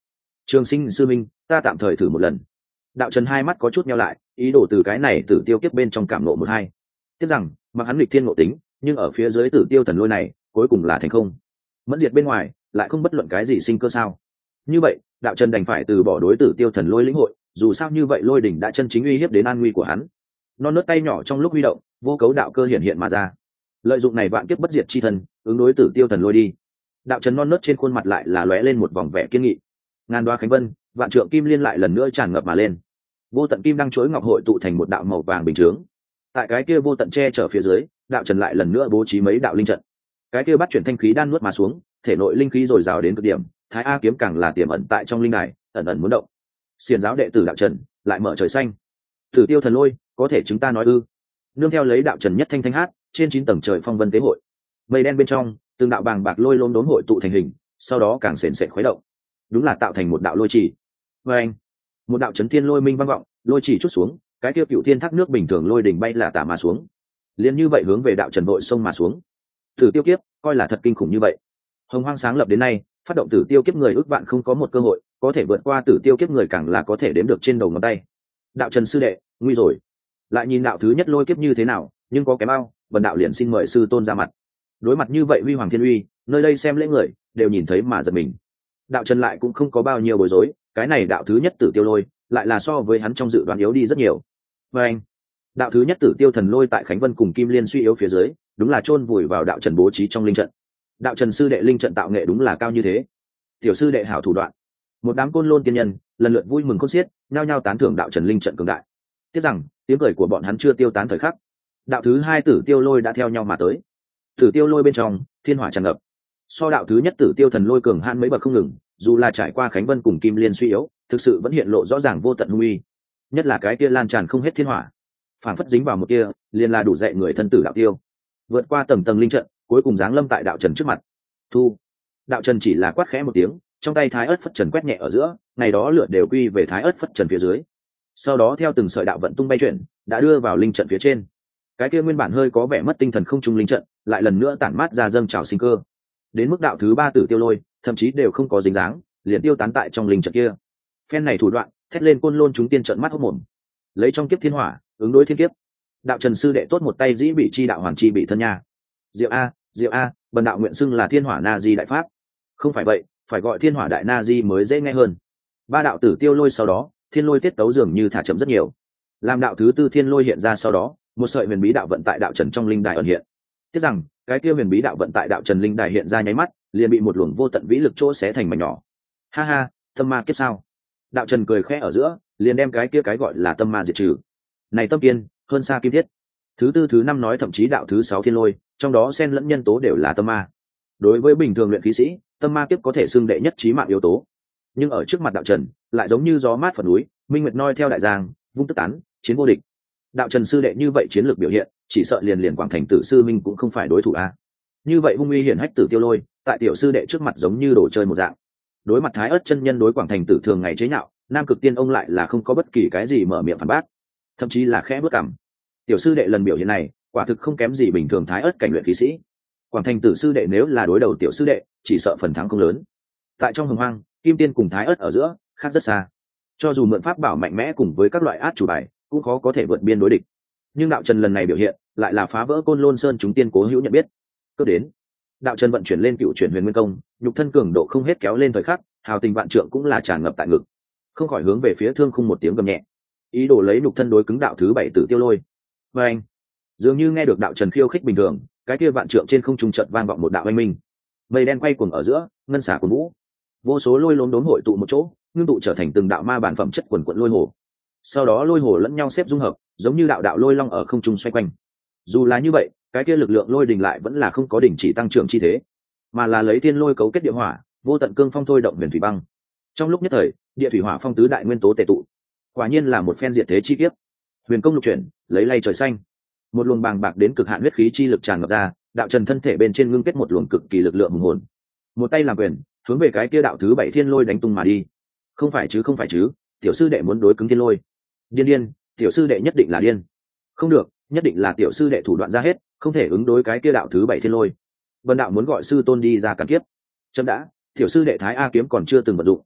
Trường sinh sư minh, ta tạm thời thử một lần. Đạo trần hai mắt có chút nhau lại, ý đồ từ cái này tử tiêu kiếp bên trong cảm nộ một hai. Tiếc rằng mặc hắn lịch thiên ngộ tính, nhưng ở phía dưới tử tiêu thần lôi này cuối cùng là thành không. Mẫn diệt bên ngoài lại không bất luận cái gì sinh cơ sao? Như vậy đạo trần đành phải từ bỏ đối tử tiêu thần lôi lĩnh hội, dù sao như vậy lôi đỉnh đã chân chính uy hiếp đến an nguy của hắn. Non nớt tay nhỏ trong lúc huy động, vô cấu đạo cơ hiện hiện mà ra, lợi dụng này vạn kiếp bất diệt chi thần ứng đối tử tiêu thần lôi đi. Đạo trần non nớt trên khuôn mặt lại là lóe lên một vòng vẻ kiên nghị. Ngàn đoá khánh vân, vạn trượng kim liên lại lần nữa tràn ngập mà lên, vô tận kim đăng chuỗi ngọc hội tụ thành một đạo màu vàng bình chướng. Tại cái kia vô tận che chở phía dưới, đạo trần lại lần nữa bố trí mấy đạo linh trận. Cái kia bắt chuyển thanh khí đan nuốt mà xuống, thể nội linh khí dồi dào đến cực điểm, thái a kiếm càng là tiềm ẩn tại trong linh đài, ẩn ẩn muốn động. Xiển giáo đệ tử đạo trần lại mở trời xanh. Tử tiêu thần lôi, có thể chúng ta nói ư? Nương theo lấy đạo trần nhất thanh thanh hát, trên chín tầng trời phong vân tế hội, mây đen bên trong từng đạo bàng bạc lôi lôn đốn hội tụ thành hình, sau đó càng sền sệt khuấy động, đúng là tạo thành một đạo lôi chỉ. Và anh, một đạo chấn thiên lôi minh vang vọng, lôi chỉ chút xuống, cái kia cựu thiên thác nước bình thường lôi đỉnh bay là tả mà xuống, liền như vậy hướng về đạo trần vội sông mà xuống. Tử tiêu kiếp coi là thật kinh khủng như vậy. Hồng Hoang sáng lập đến nay, phát động tử tiêu kiếp người ước vạn không có một cơ hội có thể vượt qua tử tiêu kiếp người, càng là có thể đếm được trên đầu ngón tay. Đạo trần sư đệ, nguy rồi. Lại nhìn đạo thứ nhất lôi kiếp như thế nào, nhưng có kém ao, bần đạo liền xin mời sư tôn ra mặt. Đối mặt như vậy huy hoàng thiên uy, nơi đây xem lễ người đều nhìn thấy mà giật mình. Đạo trần lại cũng không có bao nhiêu bối rối, cái này đạo thứ nhất tử tiêu lôi lại là so với hắn trong dự đoán yếu đi rất nhiều. Và anh, đạo thứ nhất tử tiêu thần lôi tại khánh vân cùng kim liên suy yếu phía dưới, đúng là chôn vùi vào đạo trần bố trí trong linh trận. Đạo trần sư đệ linh trận tạo nghệ đúng là cao như thế, tiểu sư đệ hảo thủ đoạn. Một đám côn lôn tiên nhân lần lượt vui mừng khôn xiết, nhao nhao tán thưởng đạo trần linh trận cường đại. Tiếc rằng tiếng cười của bọn hắn chưa tiêu tán thời khắc, đạo thứ hai tử tiêu lôi đã theo nhau mà tới. Tử tiêu lôi bên trong thiên hỏa tràn ngập, so đạo thứ nhất tử tiêu thần lôi cường hãn mấy bậc không ngừng, dù là trải qua khánh vân cùng kim liên suy yếu, thực sự vẫn hiện lộ rõ ràng vô tận hung uy. Nhất là cái kia lan tràn không hết thiên hỏa, phản phất dính vào một kia liền là đủ dạy người thân tử đạo tiêu, vượt qua tầng tầng linh trận, cuối cùng giáng lâm tại đạo trần trước mặt. Thu. Đạo trần chỉ là quát khẽ một tiếng, trong tay thái ớt phất trần quét nhẹ ở giữa, ngày đó lửa đều quy về thái ớt phất trần phía dưới, sau đó theo từng sợi đạo vận tung bay chuyển, đã đưa vào linh trận phía trên. Cái kia nguyên bản hơi có vẻ mất tinh thần không trung linh trận lại lần nữa tản mát ra dâng trào sinh cơ. Đến mức đạo thứ ba tử tiêu lôi thậm chí đều không có dính dáng, liền tiêu tán tại trong linh trận kia. Phen này thủ đoạn thét lên côn lôn chúng tiên trận mắt hốc mồm. Lấy trong kiếp thiên hỏa ứng đối thiên kiếp, đạo trần sư đệ tốt một tay dĩ bị chi đạo hoàn chi bị thân nha. Diệu a, diệu a, bần đạo nguyện xưng là thiên hỏa na di đại pháp. Không phải vậy, phải gọi thiên hỏa đại na di mới dễ nghe hơn. Ba đạo tử tiêu lôi sau đó, thiên lôi tiết tấu dường như thả chậm rất nhiều. Làm đạo thứ tư thiên lôi hiện ra sau đó, một sợi huyền bí đạo vận tại đạo trần trong linh đài ẩn hiện. Tiếc rằng cái kia huyền bí đạo vận tại đạo trần linh đài hiện ra nháy mắt, liền bị một luồng vô tận vĩ lực chỗ xé thành mảnh nhỏ. Ha ha, tâm ma kiếp sao? Đạo trần cười khẽ ở giữa, liền đem cái kia cái gọi là tâm ma diệt trừ. Này tâm kiên, hơn xa kim thiết. Thứ tư thứ năm nói thậm chí đạo thứ sáu thiên lôi, trong đó xen lẫn nhân tố đều là tâm ma. Đối với bình thường luyện khí sĩ, tâm ma kiếp có thể xưng đệ nhất chí mạng yếu tố, nhưng ở trước mặt đạo trần lại giống như gió mát phần núi, minh nguyệt noi theo đại giang, vung tức tán, chiến vô địch. Đạo trần sư đệ như vậy chiến lược biểu hiện, chỉ sợ liền liền quảng thành tử sư minh cũng không phải đối thủ a. Như vậy hung uy hiển hách tử tiêu lôi, tại tiểu sư đệ trước mặt giống như đồ chơi một dạng. Đối mặt thái ớt chân nhân đối quảng thành tử thường ngày chế nhạo, nam cực tiên ông lại là không có bất kỳ cái gì mở miệng phản bác, thậm chí là khẽ bước cằm. Tiểu sư đệ lần biểu hiện này quả thực không kém gì bình thường thái ớt cảnh luyện khí sĩ. Quảng thành tử sư đệ nếu là đối đầu tiểu sư đệ, chỉ sợ phần thắng không lớn. Tại trong hồng hoang, kim tiên cùng thái ớt ở giữa khác rất xa, cho dù mượn pháp bảo mạnh mẽ cùng với các loại át chủ bài cũng khó có thể vượt biên đối địch. Nhưng đạo trần lần này biểu hiện lại là phá vỡ côn lôn sơn chúng tiên cố hữu nhận biết. Cứ đến đạo trần vận chuyển lên cựu chuyển huyền nguyên công, nhục thân cường độ không hết kéo lên thời khắc, hào tình vạn trượng cũng là tràn ngập tại ngực, không khỏi hướng về phía thương khung một tiếng gầm nhẹ, ý đồ lấy nhục thân đối cứng đạo thứ bảy tử tiêu lôi. Và anh, dường như nghe được đạo trần khiêu khích bình thường, cái kia vạn trượng trên không trung chợt vang vọng một đạo oanh minh, mây đen quay cuồng ở giữa, ngân xả cuồng vũ, vô số lôi lốn đốn hội tụ một chỗ, ngưng tụ trở thành từng đạo ma bản phẩm chất quần quận lôi hồ. Sau đó lôi hồ lẫn nhau xếp dung hợp, giống như đạo đạo lôi long ở không trung xoay quanh. Dù là như vậy, cái kia lực lượng lôi đình lại vẫn là không có đình chỉ tăng trưởng chi thế, mà là lấy tiên lôi cấu kết địa hỏa, vô tận cương phong thôi động huyền thủy băng. Trong lúc nhất thời, địa thủy hỏa phong tứ đại nguyên tố tề tụ, quả nhiên là một phen diệt thế chi kiếp. Huyền công lục chuyển, lấy lay trời xanh, một luồng bàng bạc đến cực hạn huyết khí chi lực tràn ngập ra, đạo trần thân thể bên trên ngưng kết một luồng cực kỳ lực lượng hùng hồn, một tay làm quyền hướng về cái kia đạo thứ bảy thiên lôi đánh tung mà đi. Không phải chứ, không phải chứ, tiểu sư đệ muốn đối cứng thiên lôi? Điên điên, tiểu sư đệ nhất định là điên. Không được, nhất định là tiểu sư đệ thủ đoạn ra hết, không thể ứng đối cái kia đạo thứ bảy thiên lôi. Vân đạo muốn gọi sư tôn đi ra càn kiếp. Chấm đã, tiểu sư đệ thái a kiếm còn chưa từng vận dụng.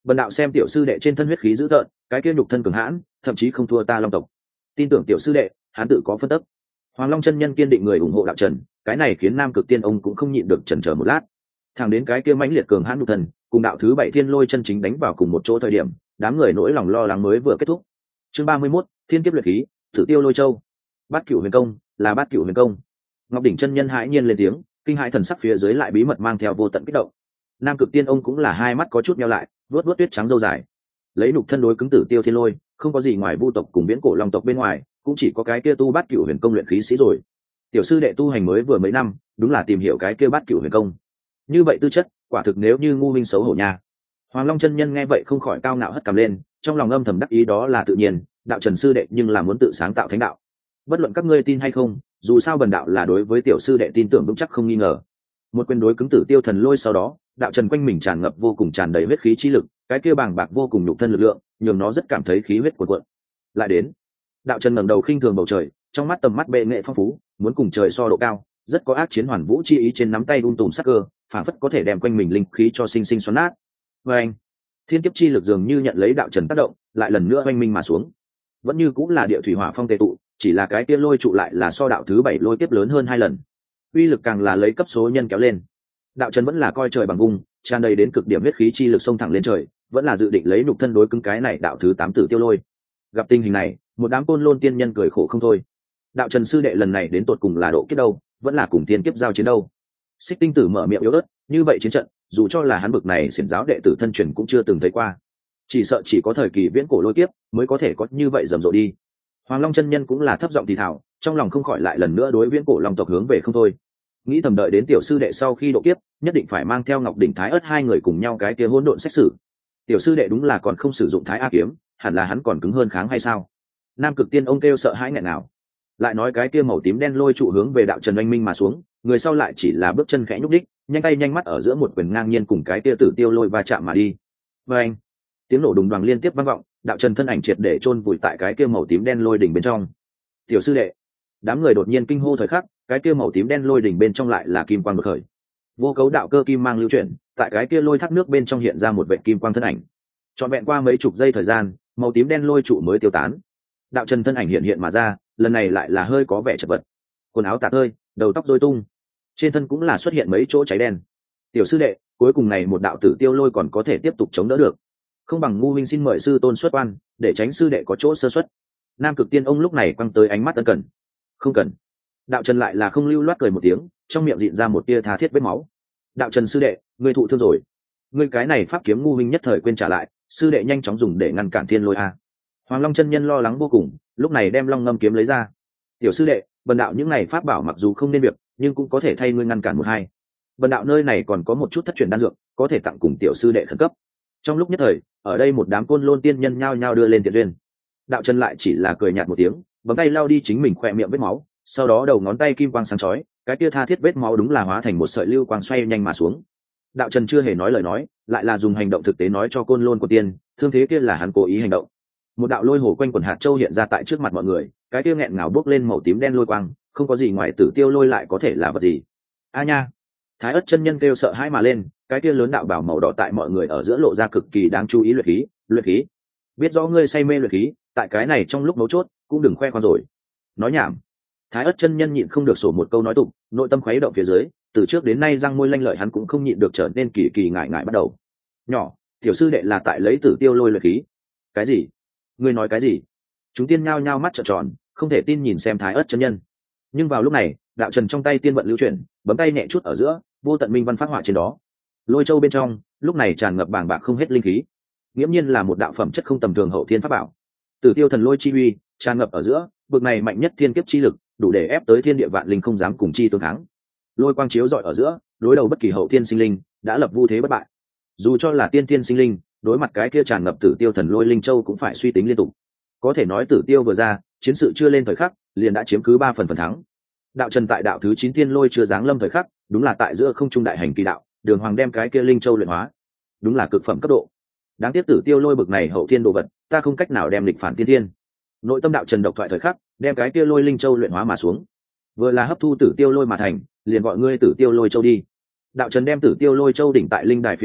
Bần đạo xem tiểu sư đệ trên thân huyết khí dữ tợn, cái kia nhục thân cường hãn, thậm chí không thua ta long tộc. Tin tưởng tiểu sư đệ, hắn tự có phân tích. Hoàng Long chân nhân kiên định người ủng hộ đạo trần, cái này khiến Nam Cực Tiên ông cũng không nhịn được chần chờ một lát. Thẳng đến cái kia mãnh liệt cường hãn nhục thân, cùng đạo thứ bảy thiên lôi chân chính đánh vào cùng một chỗ thời điểm, đám người nỗi lòng lo lắng mới vừa kết thúc. Chương ba mươi mốt, Thiên kiếp luyện khí, Tử Tiêu Lôi Châu. Bát Cửu Huyền Công, là Bát Cửu Huyền Công. Ngọc đỉnh chân nhân hãi nhiên lên tiếng, kinh hãi thần sắc phía dưới lại bí mật mang theo vô tận kích động. Nam Cực Tiên ông cũng là hai mắt có chút nheo lại, vuốt vuốt tuyết trắng râu dài. Lấy nhục thân đối cứng Tử Tiêu Thiên Lôi, không có gì ngoài vu tộc cùng viễn cổ long tộc bên ngoài, cũng chỉ có cái kia tu Bát Cửu Huyền Công luyện khí sĩ rồi. Tiểu sư đệ tu hành mới vừa mấy năm, đúng là tìm hiểu cái kia Bát Cửu Huyền Công. Như vậy tư chất, quả thực nếu như ngu minh xấu hổ nha. Hoàng Long chân nhân nghe vậy không khỏi cao ngạo hất cằm lên, trong lòng âm thầm đắc ý đó là tự nhiên, đạo Trần sư đệ nhưng là muốn tự sáng tạo thánh đạo. Bất luận các ngươi tin hay không, dù sao bần đạo là đối với tiểu sư đệ tin tưởng vững chắc không nghi ngờ. Một quyền đối cứng Tử Tiêu thần lôi sau đó, đạo Trần quanh mình tràn ngập vô cùng tràn đầy huyết khí chi lực, cái kia bàng bạc vô cùng nhục thân lực lượng, nhường nó rất cảm thấy khí huyết cuồn cuộn. Lại đến, đạo Trần ngẩng đầu khinh thường bầu trời, trong mắt tầm mắt bệ nghệ phong phú, muốn cùng trời so độ cao, rất có ác chiến hoàn vũ chi ý trên nắm tay đun tùm sắc cơ, phản phất có thể đem quanh mình linh khí cho sinh sinh xoắn nát. Và anh, thiên kiếp chi lực dường như nhận lấy đạo Trần tác động, lại lần nữa oanh minh mà xuống. Vẫn như cũng là địa thủy hỏa phong tề tụ, chỉ là cái kia lôi trụ lại là so đạo thứ bảy lôi kiếp lớn hơn hai lần, uy lực càng là lấy cấp số nhân kéo lên. Đạo Trần vẫn là coi trời bằng vùng, tràn đầy đến cực điểm huyết khí chi lực xông thẳng lên trời, vẫn là dự định lấy nhục thân đối cứng cái này đạo thứ tám Tử Tiêu Lôi. Gặp tình hình này, một đám côn lôn tiên nhân cười khổ không thôi. Đạo Trần sư đệ lần này đến tột cùng là độ kiếp đâu, vẫn là cùng tiên kiếp giao chiến đâu? Xích Tinh Tử mở miệng yếu ớt, như vậy chiến trận, dù cho là hắn bực này xiển giáo đệ tử thân truyền cũng chưa từng thấy qua, chỉ sợ chỉ có thời kỳ viễn cổ lôi kiếp mới có thể có như vậy rầm rộ đi. Hoàng Long chân nhân cũng là thấp giọng thì thào, trong lòng không khỏi lại lần nữa đối viễn cổ long tộc hướng về không thôi. Nghĩ thầm đợi đến tiểu sư đệ sau khi độ kiếp, nhất định phải mang theo Ngọc đỉnh Thái Ức hai người cùng nhau cái kia hỗn độn xét xử. Tiểu sư đệ đúng là còn không sử dụng Thái A kiếm, hẳn là hắn còn cứng hơn kháng hay sao? Nam Cực Tiên ông kêu sợ hãi nghẹn nào. Lại nói cái kia màu tím đen lôi trụ hướng về đạo Trần oanh minh mà xuống, người sau lại chỉ là bước chân khẽ nhúc đích, nhanh tay nhanh mắt ở giữa một quyền ngang nhiên cùng cái kia Tử Tiêu Lôi va chạm mà đi. Và anh, tiếng nổ đùng đoàng liên tiếp vang vọng, đạo Trần thân ảnh triệt để chôn vùi tại cái kia màu tím đen lôi đỉnh bên trong. Tiểu sư đệ, đám người đột nhiên kinh hô thời khắc, cái kia màu tím đen lôi đỉnh bên trong lại là kim quang bộc khởi, vô cấu đạo cơ kim mang lưu chuyển, tại cái kia lôi thác nước bên trong hiện ra một vệt kim quang thân ảnh. Trọn vẹn qua mấy chục giây thời gian, màu tím đen lôi trụ mới tiêu tán. Đạo Trần thân ảnh hiện hiện mà ra, lần này lại là hơi có vẻ chật vật, quần áo tả tơi, đầu tóc rối tung, trên thân cũng là xuất hiện mấy chỗ cháy đen. Tiểu sư đệ, cuối cùng này một đạo Tử Tiêu Lôi còn có thể tiếp tục chống đỡ được, không bằng ngu minh xin mời sư tôn xuất quan, để tránh sư đệ có chỗ sơ xuất. Nam Cực Tiên ông lúc này quăng tới ánh mắt ân cần. Không cần. Đạo Trần lại là không lưu loát cười một tiếng, trong miệng dịn ra một tia tha thiết vết máu. Đạo Trần sư đệ, ngươi thụ thương rồi, ngươi cái này pháp kiếm ngu minh nhất thời quên trả lại, sư đệ nhanh chóng dùng để ngăn cản thiên lôi a. Hoàng Long chân nhân lo lắng vô cùng, lúc này đem Long Ngâm kiếm lấy ra. Tiểu sư đệ, bần đạo những này pháp bảo mặc dù không nên việc, nhưng cũng có thể thay ngươi ngăn cản một hai. Bần đạo nơi này còn có một chút thất truyền đan dược, có thể tặng cùng tiểu sư đệ khẩn cấp. Trong lúc nhất thời, ở đây một đám côn lôn tiên nhân nhao nhao đưa lên tiền duyên. Đạo Trần lại chỉ là cười nhạt một tiếng, bấm tay lau đi chính mình khỏe miệng vết máu, sau đó đầu ngón tay kim quang sáng chói, cái kia tha thiết vết máu đúng là hóa thành một sợi lưu quang xoay nhanh mà xuống. Đạo Trần chưa hề nói lời nói, lại là dùng hành động thực tế nói cho côn lôn của tiên, thương thế kia là hắn cố ý hành động. Một đạo lôi hồ quanh quần hạt châu hiện ra tại trước mặt mọi người, cái kia nghẹn ngào bốc lên màu tím đen lôi quang, không có gì ngoài Tử Tiêu Lôi lại có thể là vật gì? A nha! Thái Ức chân nhân kêu sợ hãi mà lên, cái kia lớn đạo bảo màu đỏ tại mọi người ở giữa lộ ra cực kỳ đáng chú ý. Luyện khí, luyện khí, biết rõ ngươi say mê luyện khí, tại cái này trong lúc mấu chốt cũng đừng khoe khoang rồi. Nói nhảm. Thái Ức chân nhân nhịn không được sổ một câu nói tục, nội tâm khuấy động phía dưới, từ trước đến nay răng môi lanh lợi hắn cũng không nhịn được trở nên kỳ kỳ ngại ngại bắt đầu. Nhỏ, tiểu sư đệ là tại lấy Tử Tiêu Lôi luyện khí. Cái gì? Ngươi nói cái gì? Chúng tiên nhao nhao mắt trợn tròn, không thể tin nhìn xem Thái Ức chân nhân. Nhưng vào lúc này, đạo Trần trong tay tiên vận lưu chuyển, bấm tay nhẹ chút ở giữa, vô tận minh văn phát họa trên đó. Lôi châu bên trong lúc này tràn ngập bàng bạc không hết linh khí, nghiễm nhiên là một đạo phẩm chất không tầm thường hậu thiên pháp bảo. Tử Tiêu thần lôi chi uy tràn ngập ở giữa, bực này mạnh nhất thiên kiếp chi lực, đủ để ép tới thiên địa vạn linh không dám cùng chi tương kháng. Lôi quang chiếu rọi ở giữa, đối đầu bất kỳ hậu thiên sinh linh, đã lập vu thế bất bại. Dù cho là tiên thiên sinh linh, đối mặt cái kia tràn ngập Tử Tiêu thần lôi linh châu cũng phải suy tính liên tục. Có thể nói Tử Tiêu vừa ra, chiến sự chưa lên thời khắc, liền đã chiếm cứ ba phần phần thắng. Đạo Trần tại đạo thứ chín thiên lôi chưa giáng lâm thời khắc, đúng là tại giữa không trung đại hành kỳ đạo, Đường Hoàng đem cái kia linh châu luyện hóa, đúng là cực phẩm cấp độ. Đáng tiếc Tử Tiêu Lôi bực này hậu thiên đồ vật, ta không cách nào đem lịch phản tiên thiên. Nội tâm đạo Trần độc thoại thời khắc, đem cái kia lôi linh châu luyện hóa mà xuống. Vừa là hấp thu Tử Tiêu Lôi mà thành, liền gọi ngươi Tử Tiêu Lôi châu đi. Đạo Trần đem Tử Tiêu Lôi châu đỉnh tại linh đài phía trên,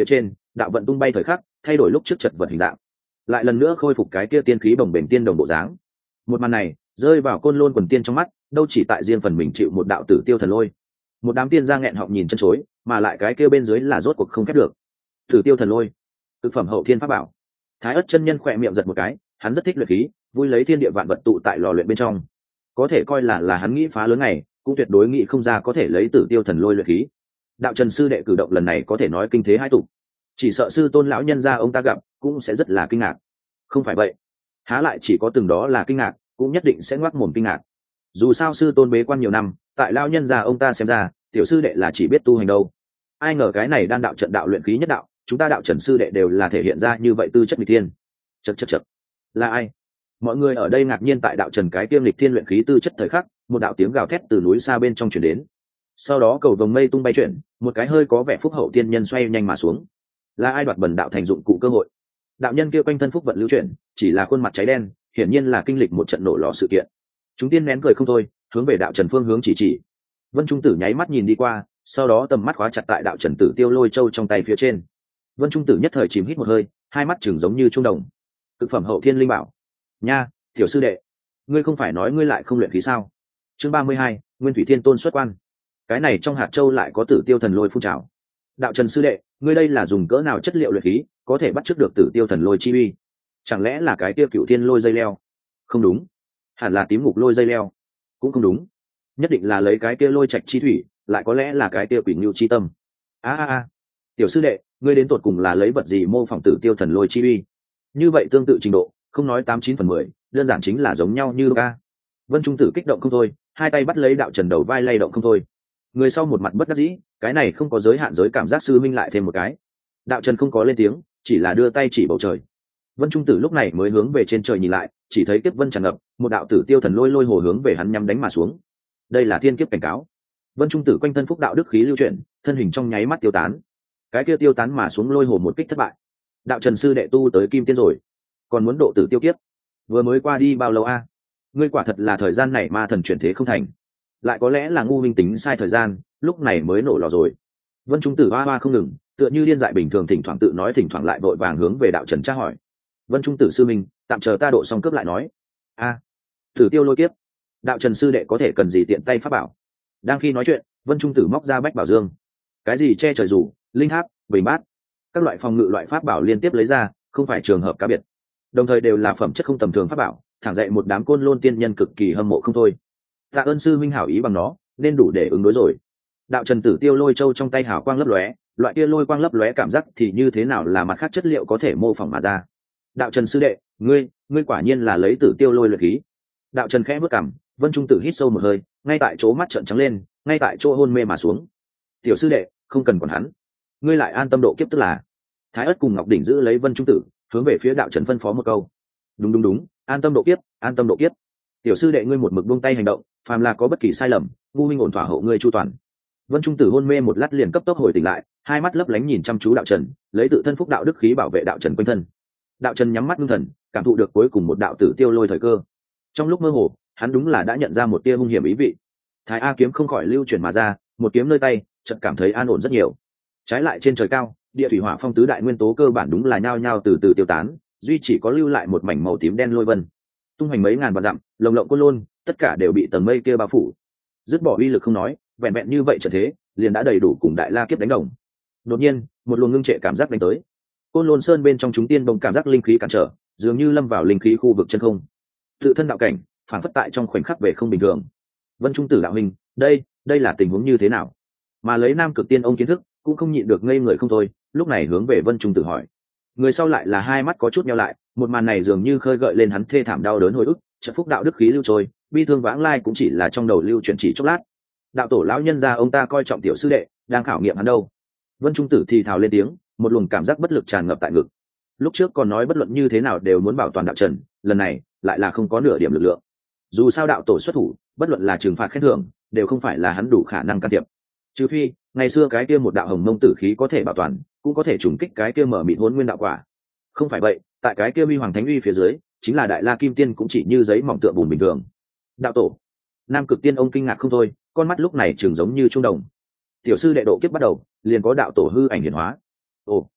đạo vận tung bay thời khắc thay đổi lúc trước chật vật hình dạng, lại lần nữa khôi phục cái kia tiên khí bồng bềnh tiên đồng bộ dáng. Một màn này rơi vào côn lôn quần tiên trong mắt, đâu chỉ tại riêng phần mình chịu một đạo tử tiêu thần lôi. Một đám tiên gia nghẹn họng nhìn chân chối, mà lại cái kia bên dưới là rốt cuộc không khép được. Tử tiêu thần lôi, thực phẩm hậu thiên pháp bảo. Thái Ức chân nhân khỏe miệng giật một cái, hắn rất thích luyện khí, vui lấy thiên địa vạn vật tụ tại lò luyện bên trong. Có thể coi là là hắn nghĩ phá lớn này, cũng tuyệt đối nghĩ không ra có thể lấy tử tiêu thần lôi luyện khí. Đạo Trần sư đệ cử động lần này có thể nói kinh thế hai tụ, chỉ sợ sư tôn lão nhân gia ông ta gặp cũng sẽ rất là kinh ngạc. Không phải vậy, há lại chỉ có từng đó là kinh ngạc, cũng nhất định sẽ ngoác mồm kinh ngạc. Dù sao sư tôn bế quan nhiều năm, tại lão nhân gia ông ta xem ra, tiểu sư đệ là chỉ biết tu hành đâu. Ai ngờ cái này đan đạo trận đạo luyện khí nhất đạo, chúng ta đạo Trần sư đệ đều là thể hiện ra như vậy tư chất nghịch thiên. Chậc chậc chậc, là ai? Mọi người ở đây ngạc nhiên tại đạo Trần cái tiêm lịch thiên luyện khí tư chất thời khắc, một đạo tiếng gào thét từ núi xa bên trong truyền đến. Sau đó cầu vồng mây tung bay chuyển, một cái hơi có vẻ phúc hậu tiên nhân xoay nhanh mà xuống. Là ai đoạt bần đạo thành dụng cụ cơ hội? Đạo nhân kia quanh thân phúc vận lưu chuyển, chỉ là khuôn mặt cháy đen, hiển nhiên là kinh lịch một trận nổ lò sự kiện. Chúng tiên nén cười không thôi, hướng về đạo Trần phương hướng chỉ chỉ. Vân Trung Tử nháy mắt nhìn đi qua, sau đó tầm mắt khóa chặt tại đạo Trần Tử Tiêu Lôi Châu trong tay phía trên. Vân Trung Tử nhất thời chìm hít một hơi, hai mắt chừng giống như trung đồng. Cực phẩm hậu thiên linh bảo. Nha, tiểu sư đệ, ngươi không phải nói ngươi lại không luyện khí sao? Chương ba mươi hai, Nguyên Thủy Thiên Tôn xuất quan. Cái này trong hạt châu lại có Tử Tiêu thần lôi phun trào. Đạo Trần sư đệ, ngươi đây là dùng cỡ nào chất liệu luyện khí, có thể bắt chước được Tử Tiêu thần lôi chi uy? Chẳng lẽ là cái kia Cửu Thiên lôi dây leo? Không đúng, hẳn là Tím Ngục lôi dây leo. Cũng không đúng, nhất định là lấy cái kia lôi trạch chi thủy, lại có lẽ là cái kia Quỷ Nưu chi tâm. A a a, tiểu sư đệ, ngươi đến tột cùng là lấy vật gì mô phỏng Tử Tiêu thần lôi chi uy? Như vậy tương tự trình độ, không nói tám chín phần mười, đơn giản chính là giống nhau như ca. Vân Trung Tử kích động không thôi, hai tay bắt lấy đạo Trần đầu vai lay động không thôi. Người sau một mặt bất đắc dĩ, cái này không có giới hạn giới cảm giác sư minh lại thêm một cái. Đạo Trần không có lên tiếng, chỉ là đưa tay chỉ bầu trời. Vân Trung Tử lúc này mới hướng về trên trời nhìn lại, chỉ thấy kiếp vân tràn ngập, một đạo tử tiêu thần lôi lôi hồ hướng về hắn nhắm đánh mà xuống. Đây là thiên kiếp cảnh cáo. Vân Trung Tử quanh thân phúc đạo đức khí lưu chuyển, thân hình trong nháy mắt tiêu tán. Cái kia tiêu tán mà xuống lôi hồ một kích thất bại. Đạo Trần sư đệ tu tới kim tiên rồi, còn muốn độ tử tiêu kiếp, vừa mới qua đi bao lâu a? Ngươi quả thật là thời gian này ma thần chuyển thế không thành, lại có lẽ là ngu minh tính sai thời gian, lúc này mới nổ lò rồi. Vân Trung Tử hoa hoa không ngừng, tựa như điên dại bình thường, thỉnh thoảng tự nói thỉnh thoảng lại vội vàng hướng về đạo Trần tra hỏi. Vân Trung Tử sư minh, tạm chờ ta độ xong cướp lại nói. A, tử tiêu lôi kiếp, đạo Trần sư đệ có thể cần gì tiện tay pháp bảo? Đang khi nói chuyện, Vân Trung Tử móc ra bách bảo dương, cái gì che trời rủ, linh tháp, bình bát, các loại phòng ngự loại pháp bảo liên tiếp lấy ra, không phải trường hợp cá biệt, đồng thời đều là phẩm chất không tầm thường pháp bảo, thẳng dậy một đám côn lôn tiên nhân cực kỳ hâm mộ không thôi. Tạ ơn sư minh hảo ý bằng nó, nên đủ để ứng đối rồi. Đạo Trần Tử Tiêu lôi châu trong tay hào quang lấp lóe, loại kia lôi quang lấp lóe cảm giác thì như thế nào là mặt khác chất liệu có thể mô phỏng mà ra. Đạo Trần sư đệ, ngươi, ngươi quả nhiên là lấy Tử Tiêu lôi luyện khí. Đạo Trần khẽ bước cằm, Vân Trung Tử hít sâu một hơi, ngay tại chỗ mắt trợn trắng lên, ngay tại chỗ hôn mê mà xuống. Tiểu sư đệ, không cần quản hắn, ngươi lại an tâm độ kiếp tức là. Thái Ất cùng Ngọc Đỉnh giữ lấy Vân Trung Tử, hướng về phía đạo Trần phân phó một câu. Đúng đúng đúng, an tâm độ kiếp, an tâm độ kiếp. Tiểu sư đệ ngươi một mực buông tay hành động, phàm là có bất kỳ sai lầm, ngu minh ổn thỏa hộ ngươi chu toàn. Vân Trung Tử hôn mê một lát liền cấp tốc hồi tỉnh lại, hai mắt lấp lánh nhìn chăm chú đạo Trần, lấy tự thân phúc đạo đức khí bảo vệ đạo Trần quanh thân. Đạo Trần nhắm mắt ngưng thần, cảm thụ được cuối cùng một đạo tử tiêu lôi thời cơ. Trong lúc mơ hồ, hắn đúng là đã nhận ra một tia hung hiểm ý vị. Thái A kiếm không khỏi lưu chuyển mà ra, một kiếm nơi tay, chợt cảm thấy an ổn rất nhiều. Trái lại trên trời cao, địa thủy hỏa phong tứ đại nguyên tố cơ bản đúng là nhao nhao từ từ tiêu tán, duy chỉ có lưu lại một mảnh màu tím đen lôi vân. Tung hoành mấy ngàn vạn dặm, lồng lộng côn lôn, tất cả đều bị tầng mây kia bao phủ. Dứt bỏ uy lực không nói, vẹn vẹn như vậy trở thế, liền đã đầy đủ cùng đại la kiếp đánh đồng. Đột nhiên, một luồng ngưng trệ cảm giác đánh tới. Côn Lôn Sơn bên trong chúng tiên bỗng cảm giác linh khí cản trở, dường như lâm vào linh khí khu vực chân không. Tự thân đạo cảnh, phản phất tại trong khoảnh khắc về không bình thường. Vân Trung Tử đạo huynh, đây, đây là tình huống như thế nào? Mà lấy Nam Cực Tiên ông kiến thức, cũng không nhịn được ngây người không thôi, lúc này hướng về Vân Trung Tử hỏi. Người sau lại là hai mắt có chút nheo lại, một màn này dường như khơi gợi lên hắn thê thảm đau đớn hồi ức, trận phúc đạo đức khí lưu trôi, bi thương vãng lai cũng chỉ là trong đầu lưu chuyển chỉ chốc lát. Đạo tổ lão nhân gia ông ta coi trọng tiểu sư đệ, đang khảo nghiệm hắn đâu. Vân Trung Tử thì thào lên tiếng, một luồng cảm giác bất lực tràn ngập tại ngực. Lúc trước còn nói bất luận như thế nào đều muốn bảo toàn đạo Trần, lần này lại là không có nửa điểm lực lượng. Dù sao đạo tổ xuất thủ, bất luận là trừng phạt khen thưởng, đều không phải là hắn đủ khả năng can thiệp. Trừ phi, ngày xưa cái kia một đạo hồng mông tử khí có thể bảo toàn, cũng có thể trùng kích cái kia mở mịt hỗn nguyên đạo quả. Không phải vậy, tại cái kia uy hoàng thánh uy phía dưới, chính là đại la kim tiên cũng chỉ như giấy mỏng tựa bùn bình thường. Đạo tổ, Nam Cực Tiên ông kinh ngạc không thôi, con mắt lúc này trường giống như trung đồng. Tiểu sư đệ độ kiếp bắt đầu, liền có đạo tổ hư ảnh hiển hóa. Ồ,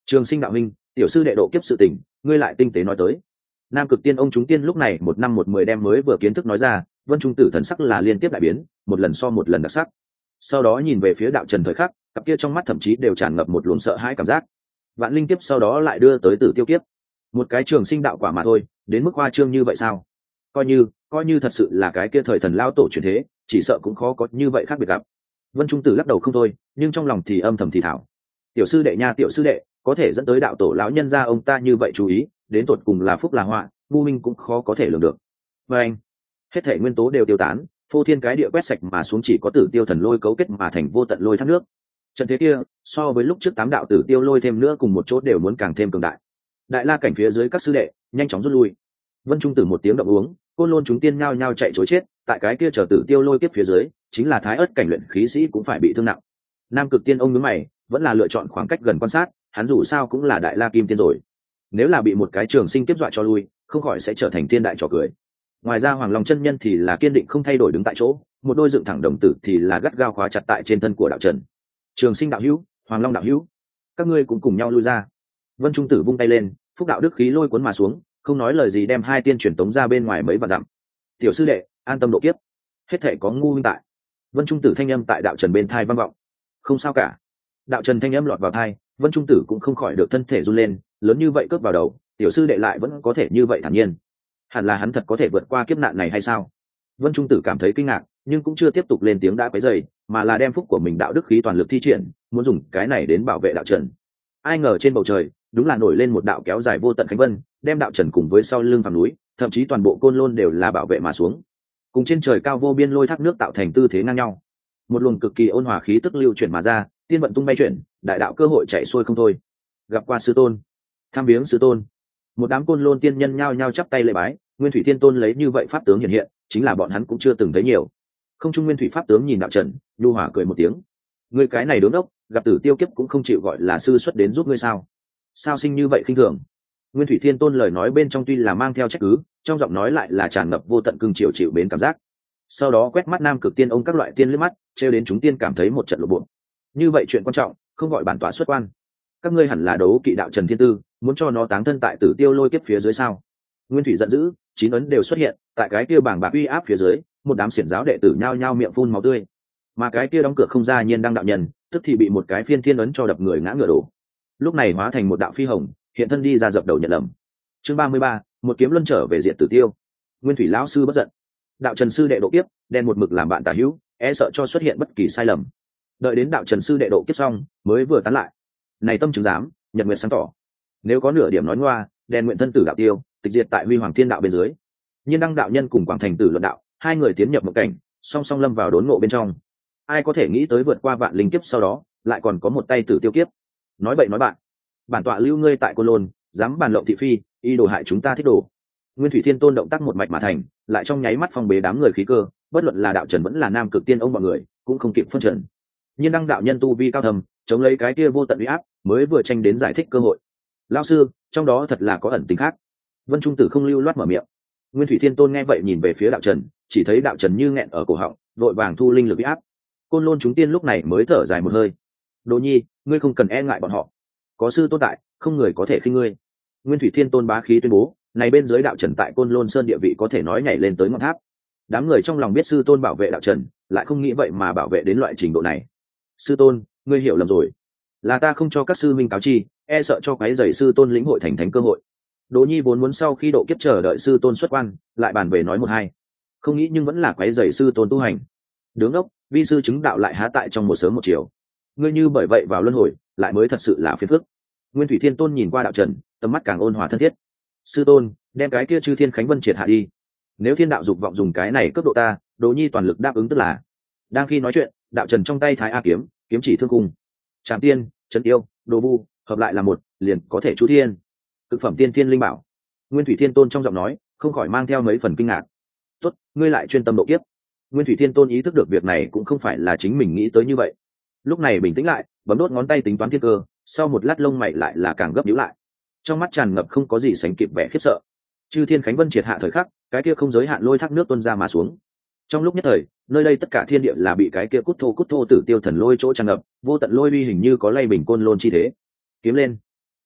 Trường Sinh đạo huynh, tiểu sư đệ độ kiếp sự tình, ngươi lại tinh tế nói tới. Nam Cực Tiên ông chúng tiên lúc này một năm một mười đem mới vừa kiến thức nói ra, Vân Trung Tử thần sắc là liên tiếp đại biến, một lần so một lần đặc sắc. Sau đó nhìn về phía đạo trần thời khắc, cặp kia trong mắt thậm chí đều tràn ngập một luồng sợ hãi cảm giác. Vạn linh kiếp sau đó lại đưa tới tử tiêu kiếp, một cái trường sinh đạo quả mà thôi, đến mức hoa trương như vậy sao? Coi như, coi như thật sự là cái kia thời thần lao tổ truyền thế, chỉ sợ cũng khó có như vậy khác biệt gặp. Vân Trung Tử lắc đầu không thôi, nhưng trong lòng thì âm thầm thì thảo. Tiểu sư đệ nha, tiểu sư đệ, có thể dẫn tới đạo tổ lão nhân gia ông ta như vậy chú ý, đến tột cùng là phúc là họa, ngu minh cũng khó có thể lường được. Và anh, hết thể nguyên tố đều tiêu tán, phô thiên cái địa quét sạch mà xuống, chỉ có tử tiêu thần lôi cấu kết mà thành vô tận lôi thác nước. Trận thế kia, so với lúc trước tám đạo tử tiêu lôi thêm nữa cùng một chỗ đều muốn càng thêm cường đại. Đại la cảnh phía dưới các sư đệ nhanh chóng rút lui. Vân Trung Tử một tiếng động uống, côn lôn chúng tiên nhao nhao chạy trối chết, tại cái kia chờ tử tiêu lôi kiếp phía dưới, chính là thái ớt cảnh luyện khí sĩ cũng phải bị thương nặng. Nam Cực Tiên ông nhướng mày, vẫn là lựa chọn khoảng cách gần quan sát, hắn dù sao cũng là đại la kim tiên rồi, nếu là bị một cái trường sinh kiếp dọa cho lui, không khỏi sẽ trở thành tiên đại trò cười. Ngoài ra Hoàng Long chân nhân thì là kiên định không thay đổi đứng tại chỗ, một đôi dựng thẳng đồng tử thì là gắt gao khóa chặt tại trên thân của đạo trần. Trường Sinh đạo hữu, Hoàng Long đạo hữu, các ngươi cũng cùng nhau lui ra. Vân Trung Tử vung tay lên, phúc đạo đức khí lôi cuốn mà xuống, không nói lời gì đem hai tiên truyền tống ra bên ngoài mấy vạn dặm. Tiểu sư đệ, an tâm độ kiếp, hết thể có ngu minh tại. Vân Trung Tử thanh âm tại đạo trần bên thai vang vọng. Không sao cả. Đạo trần thanh âm lọt vào thai, Vân Trung Tử cũng không khỏi được thân thể run lên, lớn như vậy cướp vào đầu, tiểu sư đệ lại vẫn có thể như vậy thản nhiên, hẳn là hắn thật có thể vượt qua kiếp nạn này hay sao? Vân Trung Tử cảm thấy kinh ngạc, nhưng cũng chưa tiếp tục lên tiếng đã quấy rầy, mà là đem phúc của mình đạo đức khí toàn lực thi triển, muốn dùng cái này đến bảo vệ đạo trần. Ai ngờ trên bầu trời đúng là nổi lên một đạo kéo dài vô tận khánh vân, đem đạo trần cùng với sau lưng phàm núi, thậm chí toàn bộ côn lôn đều là bảo vệ mà xuống, cùng trên trời cao vô biên lôi thác nước tạo thành tư thế ngang nhau. Một luồng cực kỳ ôn hòa khí tức lưu chuyển mà ra, tiên vận tung bay chuyển, đại đạo cơ hội chạy xuôi không thôi. Gặp qua sư tôn, tham viếng sư tôn. Một đám côn lôn tiên nhân nhao nhao chắp tay lễ bái. Nguyên Thủy Thiên Tôn lấy như vậy pháp tướng hiện hiện, chính là bọn hắn cũng chưa từng thấy nhiều. Không trung Nguyên Thủy pháp tướng nhìn đạo trần, nhu hòa cười một tiếng. Ngươi cái này đứng đốc, gặp tử tiêu kiếp cũng không chịu gọi là sư xuất đến giúp ngươi sao? Sao sinh như vậy khinh thường? Nguyên Thủy Thiên Tôn lời nói bên trong tuy là mang theo trách cứ, trong giọng nói lại là tràn ngập vô tận cưng chiều chịu mến cảm giác. Sau đó quét mắt Nam Cực Tiên ông các loại tiên liếc mắt, trêu đến chúng tiên cảm thấy một trận lộ bộ. Như vậy chuyện quan trọng, không gọi bản tọa xuất quan. Các ngươi hẳn là đấu kỵ đạo trần thiên tư, muốn cho nó táng thân tại tử tiêu lôi kiếp phía dưới sao? Nguyên Thủy giận dữ, chín ấn đều xuất hiện, tại cái kia bảng bạc uy áp phía dưới, một đám xiển giáo đệ tử nhao nhao miệng phun máu tươi. Mà cái kia đóng cửa không ra nhiên đang đạo nhân, tức thì bị một cái phiên thiên ấn cho đập người ngã ngựa đổ. Lúc này hóa thành một đạo phi hồng, hiện thân đi ra dập đầu nhận lầm. Chương ba mươi ba, một kiếm luân trở về diện tử tiêu. Nguyên Thủy lão sư bất giận. Đạo trần sư đệ độ kiếp, đen một mực làm bạn tả hữu, e sợ cho xuất hiện bất kỳ sai lầm. Đợi đến đạo trần sư đệ độ kiếp xong, mới vừa tán lại. Này tâm chứng giám, nhật nguyện sáng tỏ. Nếu có nửa điểm nói ngoa, đen nguyện thân tử đạo tiêu, tịch diệt tại huy hoàng thiên đạo bên dưới. Nhiên đăng đạo nhân cùng quảng thành tử luận đạo, hai người tiến nhập một cảnh, song song lâm vào đốn ngộ bên trong. Ai có thể nghĩ tới vượt qua vạn linh kiếp sau đó, lại còn có một tay tử tiêu kiếp. Nói bậy nói bạn, bản tọa lưu ngươi tại Côn Lôn, dám bàn lộng thị phi, y đồ hại chúng ta thích đồ. Nguyên Thủy Thiên Tôn động tác một mạch mà thành, lại trong nháy mắt phong bế đám người khí cơ, bất luận là đạo trần vẫn là Nam Cực Tiên ông mọi người, cũng không kịp phân trần. Nhiên đăng đạo nhân tu vi cao thầm, chống lấy cái kia vô tận uy áp, mới vừa tranh đến giải thích cơ hội. Lão sư, trong đó thật là có ẩn tình khác. Vân Trung Tử không lưu loát mở miệng. Nguyên Thủy Thiên Tôn nghe vậy nhìn về phía đạo trần, chỉ thấy đạo trần như nghẹn ở cổ họng, vội vàng thu linh lực uy áp. Côn Lôn chúng tiên lúc này mới thở dài một hơi. Đồ Nhi, ngươi không cần e ngại bọn họ, có sư tôn tại, không người có thể khinh ngươi. Nguyên Thủy Thiên Tôn bá khí tuyên bố, này bên dưới đạo trần tại Côn Lôn Sơn địa vị có thể nói nhảy lên tới ngọn tháp. Đám người trong lòng biết sư tôn bảo vệ đạo trần, lại không nghĩ vậy mà bảo vệ đến loại trình độ này. Sư tôn, ngươi hiểu lầm rồi, là ta không cho các sư minh cáo chi, e sợ cho cái giày sư tôn lĩnh hội thành thánh cơ hội. Đỗ Nhi vốn muốn sau khi độ kiếp chờ đợi sư tôn xuất quan, lại bàn về nói một hai, không nghĩ nhưng vẫn là quấy giày sư tôn tu hành. Đứng ốc, vi sư chứng đạo lại há tại trong một sớm một chiều. Ngươi như bởi vậy vào luân hồi, lại mới thật sự là phiền phức. Nguyên Thủy Thiên Tôn nhìn qua đạo trần, tầm mắt càng ôn hòa thân thiết. Sư tôn, đem cái kia chư thiên khánh vân triệt hạ đi. Nếu thiên đạo dục vọng dùng cái này cấp độ ta, Đỗ Nhi toàn lực đáp ứng tức là. Đang khi nói chuyện, đạo trần trong tay thái a kiếm, kiếm chỉ thương cung. Trảm tiên, trấn yêu, đồ vu, hợp lại là một, liền có thể chu thiên. Cực phẩm tiên thiên linh bảo. Nguyên Thủy Thiên Tôn trong giọng nói, không khỏi mang theo mấy phần kinh ngạc. Tốt, ngươi lại chuyên tâm độ kiếp. Nguyên Thủy Thiên Tôn ý thức được việc này cũng không phải là chính mình nghĩ tới như vậy. Lúc này bình tĩnh lại, bấm đốt ngón tay tính toán thiên cơ, sau một lát lông mày lại là càng gấp nhíu lại. Trong mắt tràn ngập không có gì sánh kịp vẻ khiếp sợ. Chư thiên khánh vân triệt hạ thời khắc, cái kia không giới hạn lôi thác nước tuôn ra mà xuống. Trong lúc nhất thời, nơi đây tất cả thiên địa là bị cái kia cút thô cút thô tử tiêu thần lôi chỗ tràn ngập, vô tận lôi uy hình như có lay bình Côn Lôn chi thế. Kiếm lên.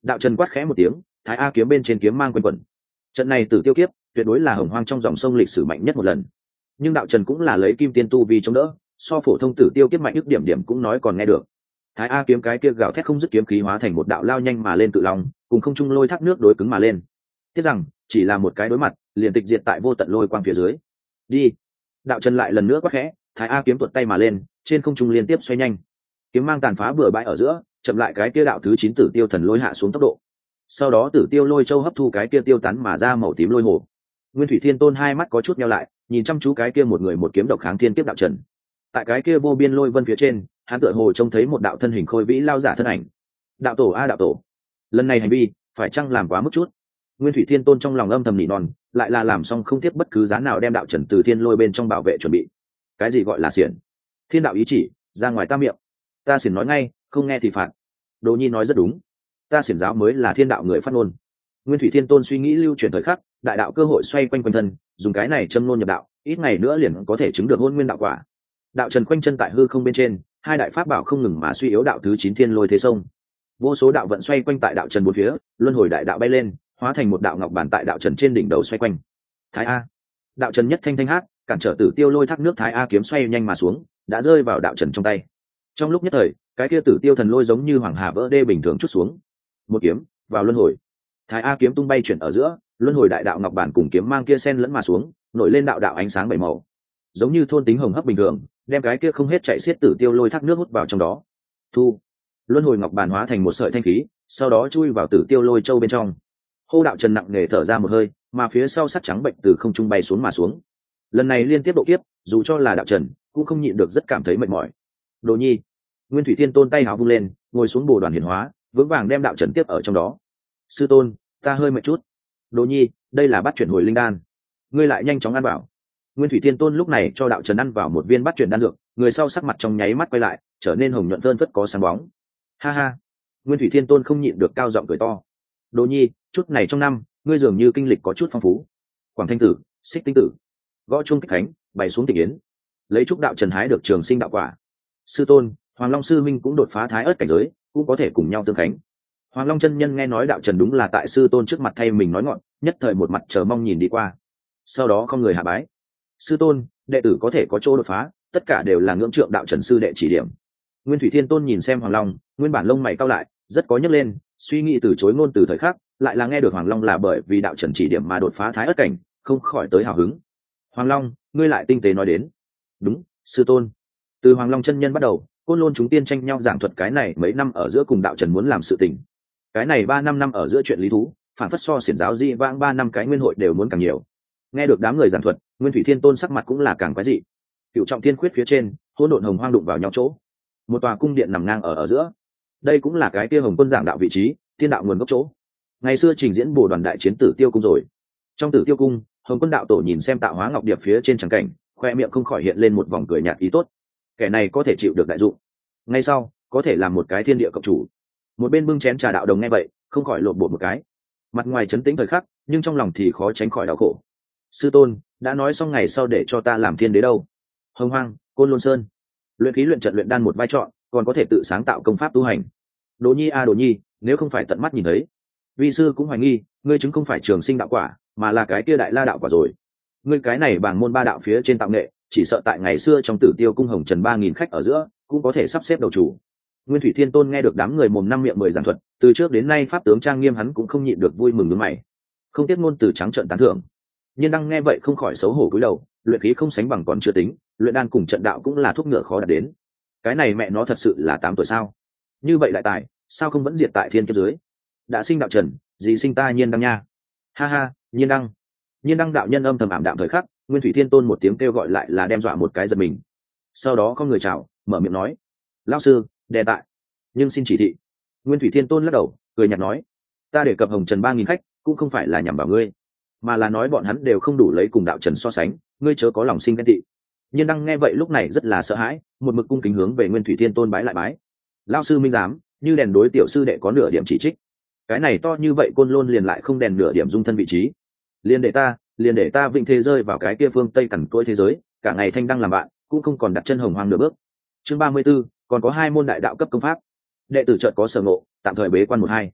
Đạo Trần quát khẽ một tiếng, Thái A kiếm bên trên kiếm mang quanh quẩn. Trận này Tử Tiêu kiếp tuyệt đối là hồng hoang trong dòng sông lịch sử mạnh nhất một lần, nhưng Đạo Trần cũng là lấy kim tiên tu vi chống đỡ, so phổ thông Tử Tiêu kiếp mạnh nhất điểm điểm cũng nói còn nghe được. Thái A kiếm cái kia gào thét không dứt kiếm khí hóa thành một đạo lao nhanh mà lên tự long, cùng không trung lôi thác nước đối cứng mà lên. Tiếc rằng chỉ là một cái đối mặt, liền tịch diệt tại vô tận lôi quang phía dưới. Đi. Đạo Trần lại lần nữa quát khẽ, Thái A kiếm tuột tay mà lên, trên không trung liên tiếp xoay nhanh. Kiếm mang tàn phá bừa bãi ở giữa, chậm lại cái kia đạo thứ chín Tử Tiêu thần lôi hạ xuống tốc độ. Sau đó Tử Tiêu lôi châu hấp thu cái kia tiêu tán mà ra màu tím lôi hồ. Nguyên Thủy Thiên Tôn hai mắt có chút nheo lại, nhìn chăm chú cái kia một người một kiếm độc kháng thiên kiếp Đạo Trần. Tại cái kia vô biên lôi vân phía trên, hắn tựa hồ trông thấy một đạo thân hình khôi vĩ lao giả thân ảnh. Đạo tổ a đạo tổ, lần này hành vi phải chăng làm quá mức chút? Nguyên Thủy Thiên Tôn trong lòng âm thầm nỉ non, lại là làm xong không tiếp bất cứ giá nào đem Đạo Trần từ thiên lôi bên trong bảo vệ chuẩn bị. Cái gì gọi là xiển? Thiên đạo ý chỉ, ra ngoài ta miệng. Ta xiển nói ngay, không nghe thì phạt. Đỗ Nhi nói rất đúng, ta xiển giáo mới là thiên đạo người phát ngôn. Nguyên Thủy Thiên Tôn suy nghĩ lưu chuyển thời khắc, đại đạo cơ hội xoay quanh quanh thân, dùng cái này châm ngôn nhập đạo, ít ngày nữa liền có thể chứng được hôn nguyên đạo quả. Đạo Trần quanh chân tại hư không bên trên, hai đại pháp bảo không ngừng mà suy yếu đạo thứ chín thiên lôi thế sông. Vô số đạo vận xoay quanh tại Đạo Trần bốn phía, luân hồi đại đạo bay lên, hóa thành một đạo ngọc bản tại Đạo Trần trên đỉnh đầu xoay quanh. Thái A. Đạo Trần nhất thanh thanh hát, cản trở Tử Tiêu lôi thác nước Thái A kiếm xoay nhanh mà xuống, đã rơi vào Đạo Trần trong tay. Trong lúc nhất thời, cái kia Tử Tiêu thần lôi giống như hoàng hà vỡ đê bình thường chút xuống. Một kiếm vào luân hồi. Thái A kiếm tung bay chuyển ở giữa, luân hồi đại đạo ngọc bản cùng kiếm mang kia xen lẫn mà xuống, nổi lên đạo đạo ánh sáng bảy màu, giống như thôn tính hồng hấp bình thường, đem cái kia không hết chạy xiết Tử Tiêu lôi thác nước hút vào trong đó. Thu. Luân hồi ngọc bản hóa thành một sợi thanh khí, sau đó chui vào Tử Tiêu lôi châu bên trong. Hô Đạo Trần nặng nề thở ra một hơi, mà phía sau sắt trắng bệnh từ không trung bay xuống mà xuống. Lần này liên tiếp độ kiếp, dù cho là Đạo Trần cũng không nhịn được rất cảm thấy mệt mỏi. Đồ Nhi. Nguyên Thủy Thiên Tôn tay háo vung lên, ngồi xuống bồ đoàn hiển hóa, vững vàng đem Đạo Trần tiếp ở trong đó. Sư tôn, ta hơi mệt chút. Đồ Nhi, đây là bát chuyển hồi linh đan, ngươi lại nhanh chóng ăn vào. Nguyên Thủy Thiên Tôn lúc này cho Đạo Trần ăn vào một viên bát chuyển đan dược, người sau sắc mặt trong nháy mắt quay lại, trở nên hồng nhuận phơn phất có sáng bóng. Ha ha. Nguyên Thủy Thiên Tôn không nhịn được cao giọng cười to. Đồ Nhi, chút này trong năm, ngươi dường như kinh lịch có chút phong phú. Quảng Thanh Tử, Xích Tinh Tử, gõ chuông kích khánh, bày xuống tịch yến, lấy chúc Đạo Trần hái được trường sinh đạo quả. Sư tôn, Hoàng Long sư minh cũng đột phá thái ớt cảnh giới, cũng có thể cùng nhau tương khánh. Hoàng Long chân nhân nghe nói Đạo Trần đúng là tại sư tôn trước mặt thay mình nói ngọn, nhất thời một mặt chờ mong nhìn đi qua. Sau đó không người hạ bái. Sư tôn, đệ tử có thể có chỗ đột phá, tất cả đều là ngưỡng trượng Đạo Trần sư đệ chỉ điểm. Nguyên Thủy Thiên Tôn nhìn xem Hoàng Long, nguyên bản lông mày cau lại, rất có nhấc lên, suy nghĩ từ chối ngôn từ thời khắc, lại là nghe được Hoàng Long là bởi vì Đạo Trần chỉ điểm mà đột phá thái ớt cảnh, không khỏi tới hào hứng. Hoàng Long, ngươi lại tinh tế nói đến. Đúng, sư tôn. Từ Hoàng Long chân nhân bắt đầu, Côn Lôn chúng tiên tranh nhau giảng thuật cái này mấy năm ở giữa cùng Đạo Trần muốn làm sự tình. Cái này ba năm năm ở giữa chuyện lý thú, phản phất so xiển giáo di vãng ba năm cái nguyên hội đều muốn càng nhiều. Nghe được đám người giảng thuật, Nguyên Thủy Thiên Tôn sắc mặt cũng là càng quái dị. Cựu trọng thiên khuyết phía trên, hỗn độn hồng hoang đụng vào nhau chỗ, một tòa cung điện nằm ngang ở ở giữa. Đây cũng là cái kia Hồng Quân giảng đạo vị trí, thiên đạo nguồn gốc chỗ. Ngày xưa trình diễn bồ đoàn đại chiến Tử Tiêu cung rồi. Trong Tử Tiêu cung, Hồng Quân đạo tổ nhìn xem tạo hóa ngọc điệp phía trên trắng cảnh, khoe miệng không khỏi hiện lên một vòng cười nhạt ý tốt. Kẻ này có thể chịu được đại dụng, ngay sau có thể làm một cái thiên địa cộng chủ. Một bên bưng chén trà đạo đồng nghe vậy, không khỏi lộn bộ một cái, mặt ngoài trấn tĩnh thời khắc, nhưng trong lòng thì khó tránh khỏi đau khổ. Sư tôn đã nói xong ngày sau để cho ta làm thiên đế đâu? Hồng Hoang, Côn Lôn Sơn, luyện khí luyện trận luyện đan một vai trò, còn có thể tự sáng tạo công pháp tu hành. Đồ Nhi a Đồ Nhi, nếu không phải tận mắt nhìn thấy, vi sư cũng hoài nghi ngươi chứng không phải trường sinh đạo quả, mà là cái kia đại la đạo quả rồi. Ngươi cái này bảng môn ba đạo phía trên tạo nghệ, chỉ sợ tại ngày xưa trong Tử Tiêu cung hồng trần ba nghìn khách ở giữa cũng có thể sắp xếp đầu chủ. Nguyên Thủy Thiên Tôn nghe được đám người mồm năm miệng mười giảng thuật, từ trước đến nay pháp tướng trang nghiêm hắn cũng không nhịn được vui mừng nhướng mày, không tiếc ngôn từ trắng trợn tán thưởng. Nhưng đang nghe vậy không khỏi xấu hổ cúi đầu, luyện khí không sánh bằng còn chưa tính, luyện đan cùng trận đạo cũng là thuốc ngựa khó đạt đến. Cái này mẹ nó thật sự là tám tuổi sao? Như vậy lại tài, sao không vẫn diệt tại thiên kiếp dưới? Đã sinh Đạo Trần, gì sinh ta Nhiên Đăng nha. Ha ha, Nhiên Đăng. Nhiên Đăng đạo nhân âm thầm ảm đạm thời khắc, Nguyên Thủy Thiên Tôn một tiếng kêu gọi lại là đem dọa một cái giật mình. Sau đó không người chào, mở miệng nói: "Lão sư, đề tại, nhưng xin chỉ thị." Nguyên Thủy Thiên Tôn lắc đầu, cười nhạt nói: "Ta để cập hồng trần ba nghìn khách, cũng không phải là nhằm vào ngươi, mà là nói bọn hắn đều không đủ lấy cùng Đạo Trần so sánh, ngươi chớ có lòng sinh ghen tị." Nhiên Đăng nghe vậy lúc này rất là sợ hãi, một mực cung kính hướng về Nguyên Thủy Thiên Tôn bái lại bái. "Lão sư minh giám, như đèn đối tiểu sư đệ có nửa điểm chỉ trích. Cái này to như vậy Côn Lôn liền lại không đèn nửa điểm dung thân vị trí. Liền để ta, liền để ta vịnh thế rơi vào cái kia phương Tây cằn cỗi thế giới, cả ngày thanh đăng làm bạn, cũng không còn đặt chân hồng hoang nửa bước." Chương ba mươi 34, còn có hai môn đại đạo cấp công pháp. Đệ tử chợt có sở ngộ, tạm thời bế quan một hai.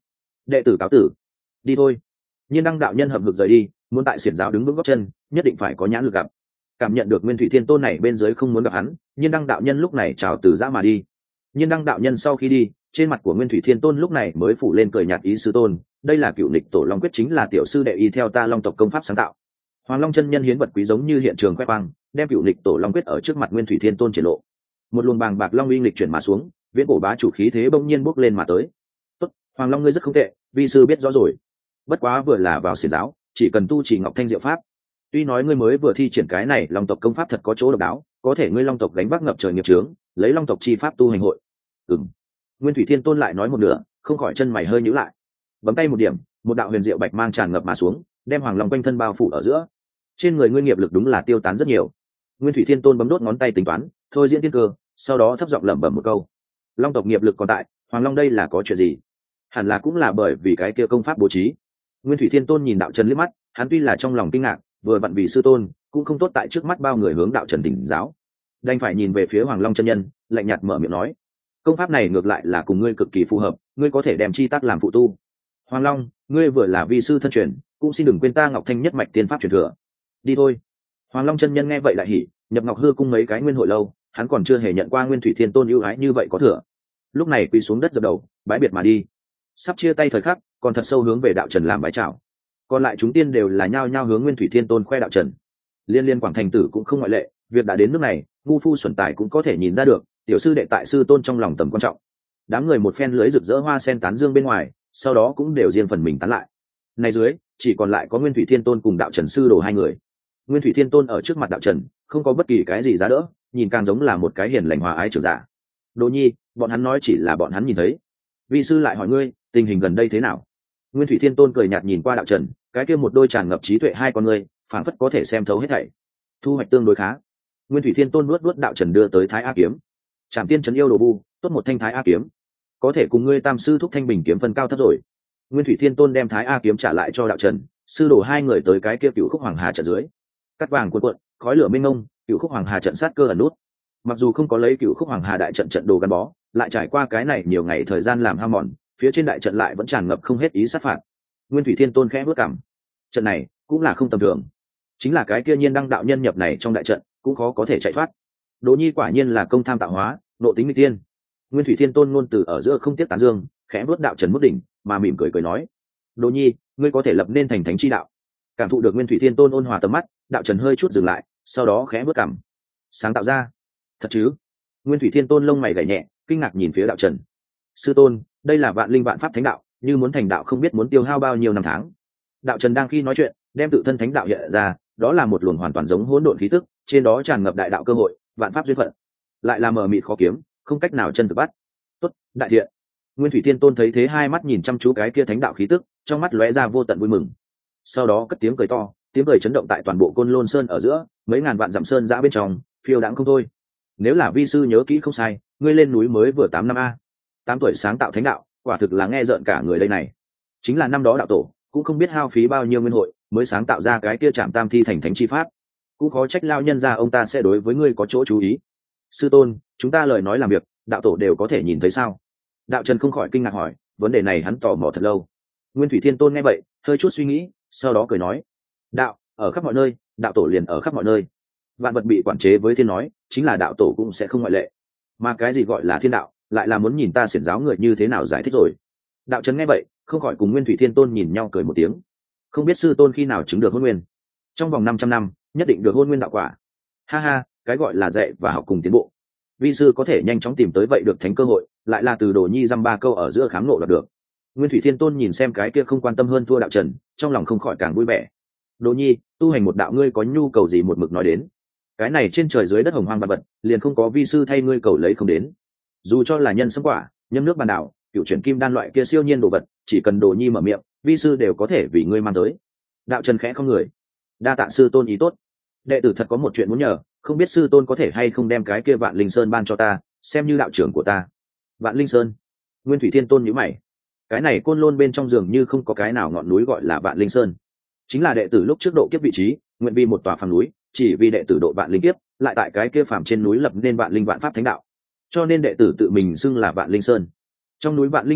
đệ tử cáo tử. Đi thôi. Nhiên đăng đạo nhân hậm hực rời đi, muốn tại xiển giáo đứng vững gót chân, nhất định phải có nhãn lực gặp. Cảm nhận được Nguyên Thủy Thiên Tôn này bên dưới không muốn gặp hắn, Nhiên đăng đạo nhân lúc này chào từ giã mà đi. Nhiên đăng đạo nhân sau khi đi, trên mặt của Nguyên Thủy Thiên Tôn lúc này mới phủ lên cười nhạt, ý sư tôn, đây là cựu nịch tổ long quyết, chính là tiểu sư đệ y theo ta long tộc công pháp sáng tạo. Hoàng Long chân nhân hiến vật quý giống như hiện trường khoe khoang, đem cựu nịch tổ long quyết ở trước mặt Nguyên Thủy Thiên Tôn triển lộ. Một luồng bàng bạc long uy nghịch chuyển mà xuống, viễn cổ bá chủ khí thế bỗng nhiên bốc lên mà tới. Tốt, Hoàng Long ngươi rất không tệ, vi sư biết rõ rồi. Bất quá vừa là vào xiển giáo, chỉ cần tu trì Ngọc Thanh Diệu pháp. Tuy nói ngươi mới vừa thi triển cái này long tộc công pháp thật có chỗ độc đáo, có thể ngươi long tộc gánh vác ngập trời nghiệp chướng, lấy long tộc chi pháp tu hành hội. Ừm. Nguyên Thủy Thiên Tôn lại nói một nửa, không khỏi chân mày hơi nhíu lại. Bấm tay một điểm, một đạo huyền diệu bạch mang tràn ngập mà xuống, đem Hoàng Long quanh thân bao phủ ở giữa. Trên người ngươi nghiệp lực đúng là tiêu tán rất nhiều. Nguyên Thủy Thiên Tôn bấm đốt ngón tay tính toán, thôi diễn tiên cơ, sau đó thấp giọng lẩm bẩm một câu: long tộc nghiệp lực còn tại, Hoàng Long đây là có chuyện gì? Hẳn là cũng là bởi vì cái kia công pháp bố trí. Nguyên Thủy Thiên Tôn nhìn đạo trần liếc mắt, hắn tuy là trong lòng kinh ngạc, vừa vặn vì sư tôn, cũng không tốt tại trước mắt bao người hướng đạo trần tỉnh giáo, đành phải nhìn về phía Hoàng Long chân nhân, lạnh nhạt mở miệng nói: công pháp này ngược lại là cùng ngươi cực kỳ phù hợp, ngươi có thể đem chi tác làm phụ tu. Hoàng Long, ngươi vừa là vi sư thân truyền, cũng xin đừng quên ta Ngọc Thanh nhất mạch tiên pháp truyền thừa. Đi thôi. Hoàng Long chân nhân nghe vậy lại hỉ, nhập Ngọc Hư cung mấy cái nguyên hội lâu, hắn còn chưa hề nhận qua Nguyên Thủy Thiên Tôn ưu ái như vậy có thừa. Lúc này quỳ xuống đất dập đầu, bái biệt mà đi. Sắp chia tay thời khắc, còn thật sâu hướng về đạo trần làm bái chào. Còn lại chúng tiên đều là nhao nhao hướng Nguyên Thủy Thiên Tôn khoe đạo trần. Liên liên Quảng Thành Tử cũng không ngoại lệ, việc đã đến nước này, ngu phu xuẩn tài cũng có thể nhìn ra được, tiểu sư đệ tại sư tôn trong lòng tầm quan trọng. Đám người một phen lưới rực rỡ hoa sen tán dương bên ngoài, sau đó cũng đều riêng phần mình tán lại. Này dưới, chỉ còn lại có Nguyên Thủy Thiên Tôn cùng đạo trần sư đồ hai người. Nguyên Thủy Thiên Tôn ở trước mặt đạo trần, không có bất kỳ cái gì giá đỡ, nhìn càng giống là một cái hiền lành hòa ái trưởng giả. Đồ nhi, bọn hắn nói chỉ là bọn hắn nhìn thấy. Vi sư lại hỏi ngươi, tình hình gần đây thế nào? Nguyên Thủy Thiên Tôn cười nhạt nhìn qua đạo trần, cái kia một đôi tràn ngập trí tuệ hai con ngươi, phảng phất có thể xem thấu hết thảy. Thu hoạch tương đối khá. Nguyên Thủy Thiên Tôn nuốt nuốt đạo trần đưa tới Thái A kiếm. Trảm tiên trấn yêu đồ bu, tốt một thanh Thái A kiếm, có thể cùng ngươi tam sư thúc thanh bình kiếm phân cao thấp rồi. Nguyên Thủy Thiên Tôn đem Thái A kiếm trả lại cho đạo trần, sư đồ hai người tới cái kia Cửu Khúc Hoàng Hà trận dưới. Cắt vàng cuộn cuộn, khói lửa mênh mông, Cửu Khúc Hoàng Hà trận sát cơ ẩn nút. Mặc dù không có lấy Cửu Khúc Hoàng Hà đại trận trận đồ gắn bó, lại trải qua cái này nhiều ngày thời gian làm hao mòn, phía trên đại trận lại vẫn tràn ngập không hết ý sát phạt. Nguyên Thủy Thiên Tôn khẽ bước cằm, trận này cũng là không tầm thường, chính là cái kia Nhiên đăng đạo nhân nhập này trong đại trận cũng khó có thể chạy thoát. Đỗ nhi quả nhiên là công tham tạo hóa, nộ tính mỹ tiên. Nguyên Thủy Thiên Tôn ngôn từ ở giữa không tiếc tán dương, khẽ bước đạo trần mức đỉnh, mà mỉm cười cười nói: Đỗ nhi, ngươi có thể lập nên thành thánh chi đạo. Cảm thụ được Nguyên Thủy Thiên Tôn ôn hòa tầm mắt, đạo trần hơi chút dừng lại, sau đó khẽ bước cằm, sáng tạo ra. Thật chứ? Nguyên Thủy Thiên Tôn lông mày gảy nhẹ, kinh ngạc nhìn phía đạo trần. Sư tôn, đây là vạn linh vạn pháp thánh đạo, như muốn thành đạo không biết muốn tiêu hao bao nhiêu năm tháng. Đạo trần đang khi nói chuyện, đem tự thân thánh đạo hiện ra, đó là một luồng hoàn toàn giống hỗn độn khí tức, trên đó tràn ngập đại đạo cơ hội, vạn pháp duyên phận, lại là mờ mịt khó kiếm, không cách nào chân thực bắt. Tốt, đại thiện. Nguyên Thủy Thiên Tôn thấy thế, hai mắt nhìn chăm chú cái kia thánh đạo khí tức, trong mắt lóe ra vô tận vui mừng. Sau đó cất tiếng cười to, tiếng cười chấn động tại toàn bộ Côn Lôn Sơn ở giữa, mấy ngàn vạn dặm sơn giã bên trong, phiêu đãng không thôi. Nếu là vi sư nhớ kỹ không sai, ngươi lên núi mới vừa tám năm a, tám tuổi sáng tạo thánh đạo, quả thực là nghe rợn cả người đây này. Chính là năm đó đạo tổ cũng không biết hao phí bao nhiêu nguyên hội mới sáng tạo ra cái kia Trảm Tam Thi thành thánh chi pháp, cũng khó trách lao nhân ra ông ta sẽ đối với ngươi có chỗ chú ý. Sư tôn, chúng ta lời nói làm việc, đạo tổ đều có thể nhìn thấy sao? Đạo Trần không khỏi kinh ngạc hỏi, vấn đề này hắn tò mò thật lâu. Nguyên Thủy Thiên Tôn nghe vậy, hơi chút suy nghĩ, sau đó cười nói: đạo ở khắp mọi nơi, đạo tổ liền ở khắp mọi nơi. Vạn vật bị quản chế với thiên nói, chính là đạo tổ cũng sẽ không ngoại lệ. Mà cái gì gọi là thiên đạo, lại là muốn nhìn ta xiển giáo người như thế nào giải thích rồi. Đạo Trần nghe vậy, không khỏi cùng Nguyên Thủy Thiên Tôn nhìn nhau cười một tiếng. Không biết sư tôn khi nào chứng được hôn nguyên? Trong vòng năm trăm năm, nhất định được hôn nguyên đạo quả. Ha ha, cái gọi là dạy và học cùng tiến bộ. Vi sư có thể nhanh chóng tìm tới vậy được thánh cơ hội, lại là từ Đồ nhi dăm ba câu ở giữa khám nộ đạt được. Nguyên Thủy Thiên Tôn nhìn xem cái kia không quan tâm hơn thua đạo Trần, trong lòng không khỏi càng vui vẻ. Đồ nhi, tu hành một đạo ngươi có nhu cầu gì một mực nói đến. Cái này trên trời dưới đất hồng hoang bạt vật, liền không có vi sư thay ngươi cầu lấy không đến. Dù cho là nhân sâm quả, nhâm nước bàn đảo, cựu chuyển kim đan loại kia siêu nhiên đồ vật, chỉ cần Đồ nhi mở miệng, vi sư đều có thể vì ngươi mang tới. Đạo Trần khẽ không người, đa tạ sư tôn ý tốt. Đệ tử thật có một chuyện muốn nhờ, không biết sư tôn có thể hay không đem cái kia Vạn Linh Sơn ban cho ta, xem như đạo trưởng của ta. Vạn Linh Sơn? Nguyên Thủy Thiên Tôn nhíu mày. Cái này Côn Lôn bên trong dường như không có cái nào ngọn núi gọi là Vạn Linh Sơn. Chính là đệ tử lúc trước độ kiếp vị trí, nguyện vì một tòa phàm núi, chỉ vì đệ tử độ vạn linh kiếp, lại tại cái kia phàm trên núi lập nên vạn linh vạn pháp thánh đạo. Cho nên đệ tử tự mình xưng là Vạn Linh Sơn. Trong núi vạn linh đắc đạo,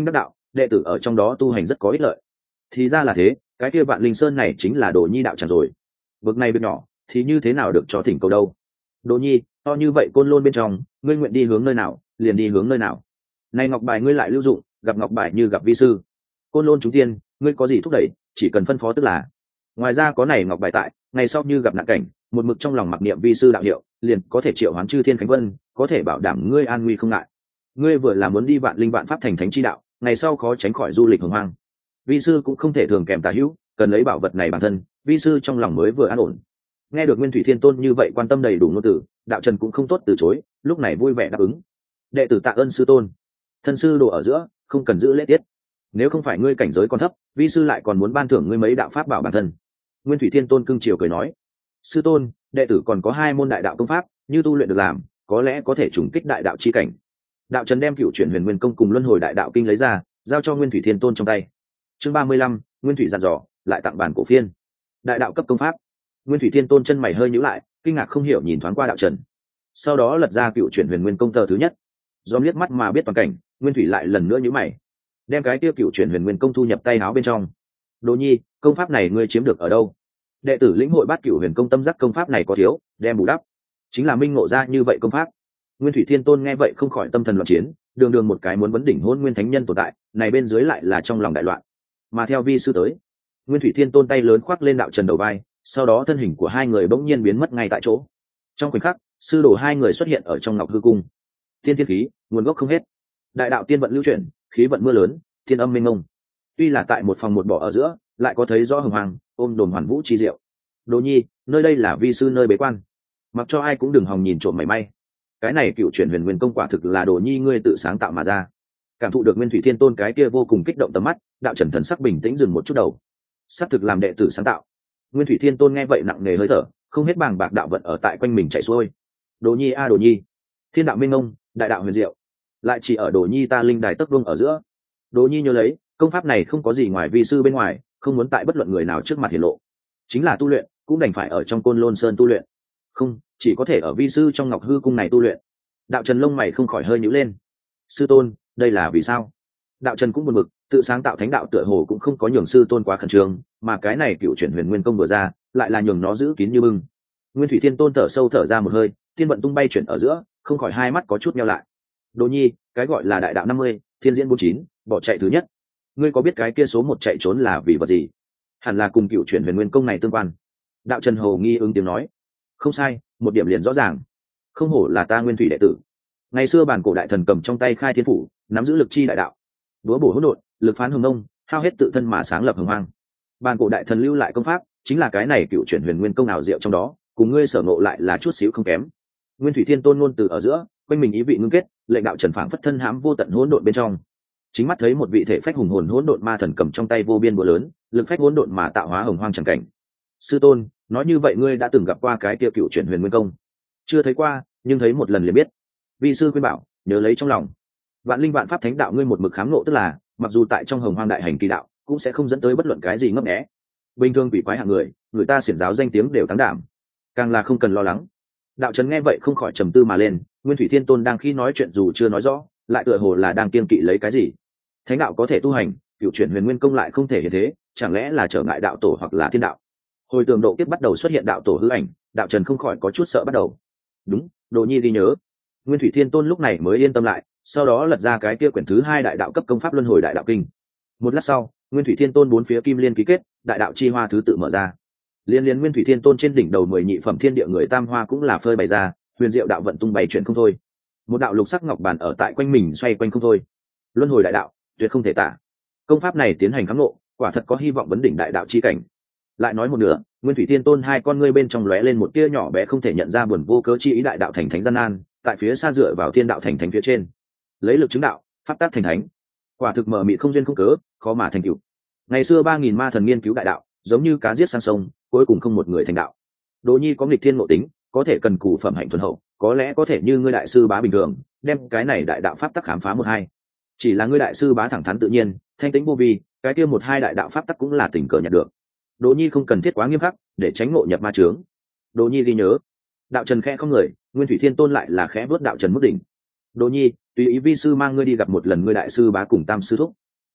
đệ tử ở trong đó tu hành rất có ích lợi. Thì ra là thế, cái kia Vạn Linh Sơn này chính là Đồ Nhi đạo tràng rồi. Vực này việc nhỏ thì như thế nào được cho thỉnh cầu đâu. Đồ Nhi, to như vậy côn lôn bên trong, ngươi nguyện đi hướng nơi nào liền đi hướng nơi nào. Này ngọc bài ngươi lại lưu dụng, gặp ngọc bài như gặp vi sư. Côn lôn chúng tiên, ngươi có gì thúc đẩy, chỉ cần phân phó tức là. Ngoài ra có này ngọc bài tại, ngày sau như gặp nạn cảnh, một mực trong lòng mặc niệm vi sư đạo hiệu, liền có thể triệu hoán chư thiên khánh vân, có thể bảo đảm ngươi an nguy không ngại. Ngươi vừa là muốn đi vạn linh vạn pháp thành thánh chi đạo, ngày sau khó tránh khỏi du lịch hồng hoang. Vi sư cũng không thể thường kèm tà hữu, cần lấy bảo vật này bản thân, vi sư trong lòng mới vừa an ổn. Nghe được Nguyên Thủy Thiên Tôn như vậy quan tâm đầy đủ ngôn từ, đạo trần cũng không tốt từ chối, lúc này vui vẻ đáp ứng. Đệ tử tạ ơn sư tôn. Thân sư đồ ở giữa, không cần giữ lễ tiết. Nếu không phải ngươi cảnh giới còn thấp, vi sư lại còn muốn ban thưởng ngươi mấy đạo pháp bảo bản thân. Nguyên Thủy Thiên Tôn cưng chiều cười nói, sư tôn, đệ tử còn có hai môn đại đạo công pháp, như tu luyện được làm, có lẽ có thể trùng kích đại đạo chi cảnh. Đạo trần đem Cửu Chuyển Huyền Nguyên Công cùng Luân Hồi Đại Đạo Kinh lấy ra, giao cho Nguyên Thủy Thiên Tôn trong tay. Chương ba mươi lăm, Nguyên Thủy dặn dò, lại tặng bản cổ phiên. Đại đạo cấp công pháp. Nguyên Thủy Thiên Tôn chân mày hơi nhíu lại, kinh ngạc không hiểu nhìn thoáng qua đạo trần, sau đó lật ra Cửu Chuyển Huyền Nguyên Công tờ thứ nhất. Do liếc mắt mà biết toàn cảnh, Nguyên Thủy lại lần nữa nhíu mày, đem cái kia Cửu Chuyển Huyền Nguyên Công thu nhập tay áo bên trong. Đồ Nhi, công pháp này ngươi chiếm được ở đâu? Đệ tử lĩnh hội bát Cửu Huyền Công tâm giác công pháp này có thiếu, đem bù đắp, chính là minh ngộ ra như vậy công pháp. Nguyên Thủy Thiên Tôn nghe vậy không khỏi tâm thần loạn chiến, đường đường một cái muốn vấn đỉnh hôn nguyên thánh nhân tồn tại, này bên dưới lại là trong lòng đại loạn. Mà theo vi sư tới, Nguyên Thủy Thiên Tôn tay lớn khoác lên đạo trần đầu vai, sau đó thân hình của hai người bỗng nhiên biến mất ngay tại chỗ. Trong khoảnh khắc, sư đồ hai người xuất hiện ở trong ngọc hư cung. Tiên tiên khí, nguồn gốc không hết, đại đạo tiên vận lưu chuyển, khí vận mưa lớn, thiên âm mênh mông. Tuy là tại một phòng một bỏ ở giữa, lại có thấy rõ hồng hoàng, ôm đồn hoàn vũ chi diệu. Đồ Nhi, nơi đây là vi sư nơi bế quan, mặc cho ai cũng đừng hòng nhìn trộm mảy may. Cái này Cửu Chuyển Huyền Nguyên Công quả thực là Đồ Nhi ngươi tự sáng tạo mà ra. Cảm thụ được Nguyên Thủy Thiên Tôn cái kia vô cùng kích động tầm mắt, đạo trần thần sắc bình tĩnh dừng một chút đầu. Sắp thực làm đệ tử sáng tạo. Nguyên Thủy Thiên Tôn nghe vậy nặng nề hơi thở, không hết bàng bạc đạo vận ở tại quanh mình chạy xuôi. Đồ Nhi a Đồ Nhi, thiên đạo minh ngông, đại đạo huyền diệu, lại chỉ ở Đồ Nhi ta linh đài tấc vương ở giữa. Đồ Nhi nhớ lấy, công pháp này không có gì ngoài vi sư bên ngoài, không muốn tại bất luận người nào trước mặt hiển lộ. Chính là tu luyện, cũng đành phải ở trong Côn Lôn Sơn tu luyện. Không, chỉ có thể ở vi sư trong Ngọc Hư Cung này tu luyện. Đạo trần lông mày không khỏi hơi nhíu lên. Sư tôn, đây là vì sao? Đạo trần cũng buồn bực, tự sáng tạo thánh đạo tựa hồ cũng không có nhường sư tôn quá khẩn trương, mà cái này Cửu Chuyển Huyền Nguyên Công vừa ra, lại là nhường nó giữ kín như bưng. Nguyên Thủy Thiên Tôn thở sâu thở ra một hơi, tiên vận tung bay chuyển ở giữa, không khỏi hai mắt có chút nheo lại. Đồ Nhi, cái gọi là đại đạo năm mươi, thiên diễn bốn chín, bỏ chạy thứ nhất. Ngươi có biết cái kia số một chạy trốn là vì vật gì? Hẳn là cùng Cửu Chuyển Huyền Nguyên Công này tương quan. Đạo trần hồ nghi ứng tiếng nói, không sai, một điểm liền rõ ràng. Không hổ là ta Nguyên Thủy đệ tử. Ngày xưa bản cổ đại thần cầm trong tay khai thiên phủ, nắm giữ lực chi đại đạo, đúa bổ hỗn độn, lực phán hồng nông, hao hết tự thân mà sáng lập hồng hoang. Bản cổ đại thần lưu lại công pháp, chính là cái này Cửu Chuyển Huyền Nguyên Công nào diệu trong đó, cùng ngươi sở ngộ lại là chút xíu không kém. Nguyên Thủy Thiên Tôn ngôn từ ở giữa, quanh mình ý vị ngưng kết, lệnh đạo trần phảng phất thân hãm vô tận hỗn độn bên trong. Chính mắt thấy một vị thể phách hùng hồn hỗn độn ma thần cầm trong tay vô biên búa lớn, lực phách hỗn độn mà tạo hóa hồng hoang chẳng cảnh. Sư tôn, nói như vậy ngươi đã từng gặp qua cái kia Cửu Chuyển Huyền Nguyên Công? Chưa thấy qua, nhưng thấy một lần liền biết. Vi sư khuyên bảo, nhớ lấy trong lòng. Vạn linh vạn pháp thánh đạo ngươi một mực khám nộ, tức là mặc dù tại trong hồng hoang đại hành kỳ đạo, cũng sẽ không dẫn tới bất luận cái gì ngấp nghé. Bình thường quỷ quái hạng người, người ta xiển giáo danh tiếng đều thắng đảm, càng là không cần lo lắng. Đạo trần nghe vậy không khỏi trầm tư mà lên. Nguyên Thủy Thiên Tôn đang khi nói chuyện dù chưa nói rõ, lại tựa hồ là đang kiêng kỵ lấy cái gì. Thánh đạo có thể tu hành, Cửu Chuyển Huyền Nguyên Công lại không thể hiện thế, chẳng lẽ là trở ngại đạo tổ hoặc là thiên đạo? Hồi tường độ kiếp bắt đầu xuất hiện đạo tổ hư ảnh, đạo trần không khỏi có chút sợ bắt đầu. Đúng, Đồ Nhi ghi nhớ. Nguyên Thủy Thiên Tôn lúc này mới yên tâm lại, sau đó lật ra cái kia quyển thứ hai đại đạo cấp công pháp Luân Hồi Đại Đạo Kinh. Một lát sau, Nguyên Thủy Thiên Tôn bốn phía kim liên ký kết, đại đạo chi hoa thứ tự mở ra. Liên liên Nguyên Thủy Thiên Tôn trên đỉnh đầu mười nhị phẩm thiên địa người tam hoa cũng là phơi bày ra, huyền diệu đạo vận tung bày chuyện không thôi. Một đạo lục sắc ngọc bàn ở tại quanh mình xoay quanh không thôi. Luân Hồi Đại Đạo, tuyệt không thể tả. Công pháp này tiến hành khám ngộ, quả thật có hy vọng vấn đỉnh đại đạo chi cảnh. Lại nói một nửa, Nguyên Thủy Thiên Tôn hai con ngươi bên trong lóe lên một tia nhỏ bé không thể nhận ra buồn vô cớ chi ý đại đạo thành thánh gian nan, tại phía xa dựa vào thiên đạo thành thánh phía trên, lấy lực chứng đạo, pháp tác thành thánh. Quả thực mờ mịt không duyên không cớ, khó mà thành tựu. Ngày xưa ba nghìn ma thần nghiên cứu đại đạo, giống như cá giết sang sông, cuối cùng không một người thành đạo. Đỗ Nhi có nghịch thiên ngộ tính, có thể cần cù phẩm hạnh thuần hậu, có lẽ có thể như ngươi đại sư bá bình thường, đem cái này đại đạo pháp tắc khám phá một hai. Chỉ là ngươi đại sư bá thẳng thắn tự nhiên, thanh tĩnh vô vi, cái kia một hai đại đạo pháp tắc cũng là tình cờ nhận được. Đỗ Nhi không cần thiết quá nghiêm khắc, để tránh ngộ nhập ma chướng. Đỗ Nhi ghi nhớ. Đạo trần khẽ không người, Nguyên Thủy Thiên Tôn lại là khẽ vớt đạo trần mức đỉnh. Đỗ Nhi, tùy ý vi sư mang ngươi đi gặp một lần ngươi đại sư bá cùng tam sư thúc.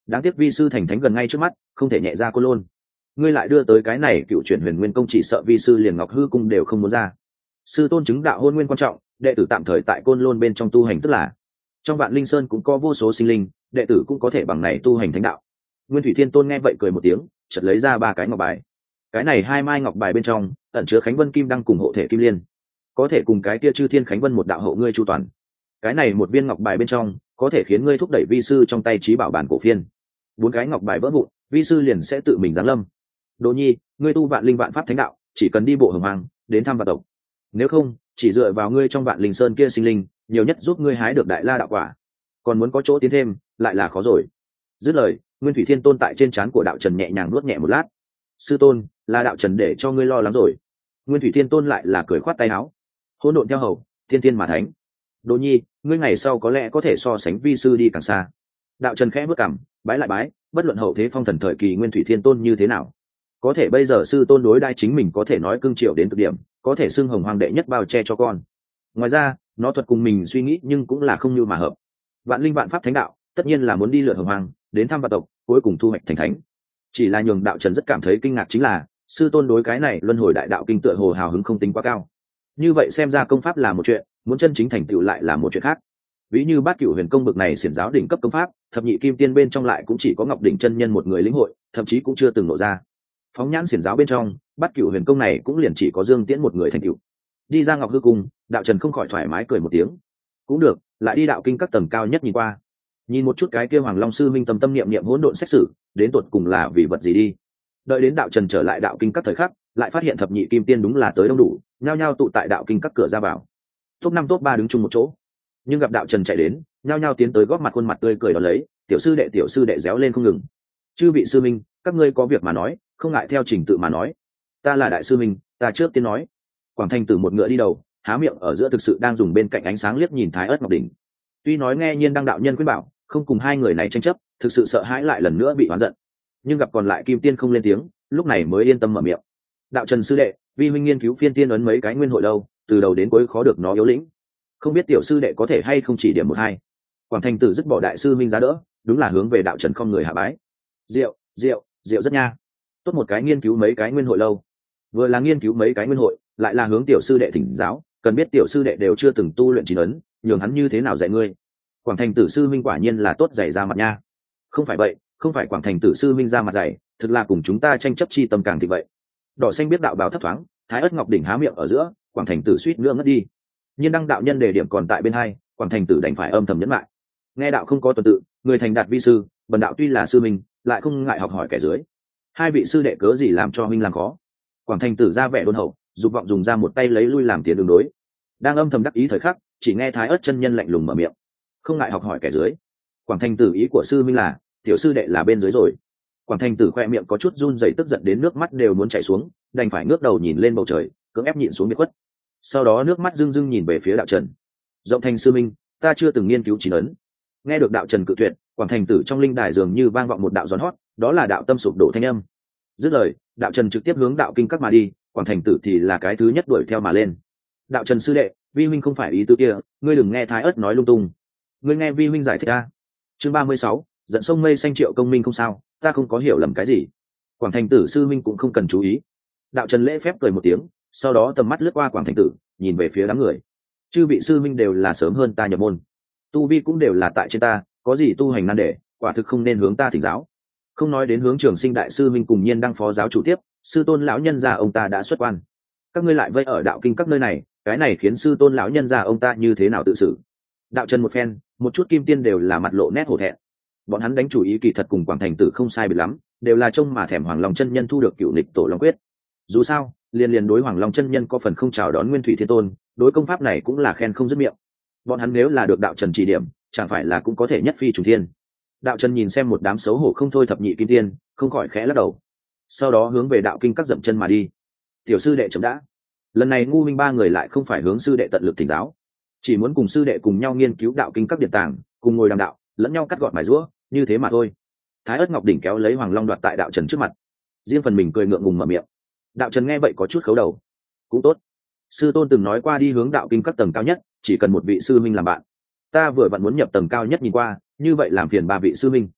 đáng tiếc vi sư thành thánh gần ngay trước mắt, không thể nhẹ ra Côn Lôn. Ngươi lại đưa tới cái này cựu chuyển huyền nguyên công, chỉ sợ vi sư liền ngọc hư cung đều không muốn ra. Sư tôn chứng đạo hôn nguyên quan trọng, đệ tử tạm thời tại Côn Lôn bên trong tu hành, tức là trong Vạn Linh Sơn cũng có vô số sinh linh, đệ tử cũng có thể bằng này tu hành thánh đạo. Nguyên Thủy Thiên Tôn nghe vậy cười một tiếng, chợt lấy ra ba cái ngọc bài. Cái này hai mai ngọc bài bên trong ẩn chứa Khánh Vân Kim Đăng cùng hộ thể Kim Liên, có thể cùng cái kia Chư Thiên Khánh Vân một đạo hộ ngươi chu toàn. Cái này một viên ngọc bài bên trong có thể khiến ngươi thúc đẩy vi sư trong tay trí bảo bản cổ phiên. Bốn cái ngọc bài vỡ vụn, vi sư liền sẽ tự mình giáng lâm. Đỗ Nhi, ngươi tu Vạn Linh Vạn Pháp thánh đạo, chỉ cần đi bộ hồng hoàng đến thăm vạn tộc. Nếu không, chỉ dựa vào ngươi trong Vạn Linh Sơn kia sinh linh, nhiều nhất giúp ngươi hái được đại la đạo quả, còn muốn có chỗ tiến thêm lại là khó rồi. Dứt lời, Nguyên Thủy Thiên Tôn tại trên trán của đạo trần nhẹ nhàng nuốt nhẹ một lát. Sư tôn, là đạo trần để cho ngươi lo lắng rồi. Nguyên Thủy Thiên Tôn lại là cười khoát tay áo. Hỗn độn theo hầu, thiên thiên mà thánh. Đỗ Nhi, ngươi ngày sau có lẽ có thể so sánh vi sư đi càng xa. Đạo trần khẽ bước cằm, bái lại bái, bất luận hậu thế phong thần thời kỳ Nguyên Thủy Thiên Tôn như thế nào, có thể bây giờ sư tôn đối đai chính mình có thể nói cưng chiều đến cực điểm, có thể xưng hồng hoàng đệ nhất bao che cho con. Ngoài ra, nó thuật cùng mình suy nghĩ nhưng cũng là không như mà hợp. Vạn Linh Vạn Pháp thánh đạo, tất nhiên là muốn đi lượn hồng hoàng, đến thăm vạn tộc, cuối cùng thu hoạch thành thánh. Chỉ là nhường đạo trần rất cảm thấy kinh ngạc chính là, sư tôn đối cái này luân hồi đại đạo kinh tựa hồ hào hứng không tính quá cao. Như vậy xem ra công pháp là một chuyện, muốn chân chính thành tựu lại là một chuyện khác. Ví như Bát Cửu Huyền Công bực này xiển giáo đỉnh cấp công pháp, thập nhị kim tiên bên trong lại cũng chỉ có Ngọc đỉnh chân nhân một người lĩnh hội, thậm chí cũng chưa từng nổ ra. Phóng nhãn xiển giáo bên trong, Bát Cửu Huyền Công này cũng liền chỉ có Dương Tiễn một người thành tựu. Đi ra Ngọc hư cung, đạo trần không khỏi thoải mái cười một tiếng. Cũng được, lại đi đạo kinh các tầng cao nhất nhìn qua, nhìn một chút cái kia Hoàng Long sư minh tâm tâm niệm niệm hỗn độn xét xử, đến tột cùng là vì vật gì đi. Đợi đến đạo trần trở lại đạo kinh các thời khắc, lại phát hiện thập nhị kim tiên đúng là tới đông đủ, nhao nhao tụ tại đạo kinh các cửa ra vào. Top năm top ba đứng chung một chỗ, nhưng gặp đạo trần chạy đến, nhao nhao tiến tới góp mặt khuôn mặt tươi cười đón lấy, tiểu sư đệ tiểu sư đệ réo lên không ngừng. Chư vị sư minh, các ngươi có việc mà nói, không ngại theo trình tự mà nói. Ta là đại sư minh, ta trước tiên nói. Quảng Thành Tử một ngựa đi đầu, há miệng ở giữa thực sự đang dùng bên cạnh ánh sáng liếc nhìn Thái Ức Ngọc đỉnh. Tuy nói nghe Nhiên Đăng đạo nhân khuyên bảo, không cùng hai người này tranh chấp, thực sự sợ hãi lại lần nữa bị oán giận. Nhưng gặp còn lại kim tiên không lên tiếng, lúc này mới yên tâm mở miệng. Đạo Trần sư đệ, vi huynh nghiên cứu phiên tiên ấn mấy cái nguyên hội lâu, từ đầu đến cuối khó được nó yếu lĩnh, không biết tiểu sư đệ có thể hay không chỉ điểm một hai. Quảng Thành Tử dứt bỏ đại sư minh giá đỡ, đúng là hướng về đạo Trần không người hạ bái. Diệu, diệu, diệu rất nha. Tốt một cái nghiên cứu mấy cái nguyên hội lâu, vừa là nghiên cứu mấy cái nguyên hội, lại là hướng tiểu sư đệ thỉnh giáo, cần biết tiểu sư đệ đều chưa từng tu luyện chín ấn, nhường hắn như thế nào dạy ngươi. Quảng Thành Tử sư minh quả nhiên là tốt dạy ra mặt nha. Không phải vậy, không phải Quảng Thành Tử sư minh ra mặt dạy, thực là cùng chúng ta tranh chấp chi tâm càng thì vậy. Đỏ xanh biết đạo bào thấp thoáng, Thái Ức Ngọc đỉnh há miệng ở giữa, Quảng Thành Tử suýt nữa ngất đi. Nhiên Đăng đạo nhân đề điểm còn tại bên hai, Quảng Thành Tử đành phải âm thầm nhẫn lại. Nghe đạo không có tuần tự, người thành đạt vi sư, bần đạo tuy là sư minh, lại không ngại học hỏi kẻ dưới. Hai vị sư đệ cớ gì làm cho huynh làm khó. Quảng Thành Tử ra vẻ đôn hậu, dục vọng dùng ra một tay lấy lui làm tiền đường đối. Đang âm thầm đắc ý thời khắc, chỉ nghe Thái Ức chân nhân lạnh lùng mở miệng, không ngại học hỏi kẻ dưới. Quảng Thành Tử ý của sư minh là, tiểu sư đệ là bên dưới rồi. Quảng Thành Tử khoe miệng có chút run rẩy, tức giận đến nước mắt đều muốn chảy xuống, đành phải ngước đầu nhìn lên bầu trời, cưỡng ép nhịn xuống biệt khuất. Sau đó nước mắt rưng rưng nhìn về phía đạo Trần. Rộng Thành sư minh, ta chưa từng nghiên cứu chín ấn. Nghe được đạo Trần cự tuyệt, Quảng Thành Tử trong linh đài dường như vang vọng một đạo giòn hót, đó là đạo tâm sụp đổ thanh âm. Dứt lời, đạo Trần trực tiếp hướng đạo kinh các mà đi, Quảng Thành Tử thì là cái thứ nhất đuổi theo mà lên. Đạo Trần sư đệ, vi huynh không phải ý tứ kia, ngươi đừng nghe Thái Ức nói lung tung. Ngươi nghe vi huynh giải thích a. Chương ba mươi sáu, giận sông mây xanh triệu công minh không sao, ta không có hiểu lầm cái gì. Quảng Thành Tử sư minh cũng không cần chú ý. Đạo Trần lễ phép cười một tiếng, sau đó tầm mắt lướt qua Quảng Thành Tử, nhìn về phía đám người. Chư vị sư minh đều là sớm hơn ta nhập môn, tu vi cũng đều là tại trên ta, có gì tu hành nan đề, quả thực không nên hướng ta thỉnh giáo. Không nói đến hướng Trường Sinh đại sư minh cùng Nhiên Đăng phó giáo chủ tiếp, sư tôn lão nhân già ông ta đã xuất quan, các ngươi lại vây ở đạo kinh các nơi này, cái này khiến sư tôn lão nhân già ông ta như thế nào tự xử. Đạo Trần một phen, một chút kim tiên đều là mặt lộ nét hổ thẹn. Bọn hắn đánh chủ ý kỳ thật cùng Quảng Thành Tử không sai biệt lắm, đều là trông mà thèm Hoàng Long chân nhân thu được cựu nịch tổ long quyết. Dù sao, liên liên đối Hoàng Long chân nhân có phần không chào đón Nguyên Thủy Thiên Tôn, đối công pháp này cũng là khen không dứt miệng. Bọn hắn nếu là được đạo Trần chỉ điểm, chẳng phải là cũng có thể nhất phi trùng thiên. Đạo Trần nhìn xem một đám xấu hổ không thôi thập nhị kim tiên, không khỏi khẽ lắc đầu. Sau đó hướng về đạo kinh các dậm chân mà đi. Tiểu sư đệ chậm đã. Lần này ngu minh ba người lại không phải hướng sư đệ tận lực thỉnh giáo, chỉ muốn cùng sư đệ cùng nhau nghiên cứu đạo kinh các điện tàng, cùng ngồi đàm đạo, lẫn nhau cắt gọt mài giũa, như thế mà thôi. Thái Ức Ngọc đỉnh kéo lấy Hoàng Long đoạt tại đạo Trần trước mặt, riêng phần mình cười ngượng ngùng mở miệng. Đạo Trần nghe vậy có chút khấu đầu. Cũng tốt, sư tôn từng nói qua đi hướng đạo kinh các tầng cao nhất, chỉ cần một vị sư minh làm bạn. Ta vừa vặn muốn nhập tầng cao nhất nhìn qua, như vậy làm phiền ba vị sư minh.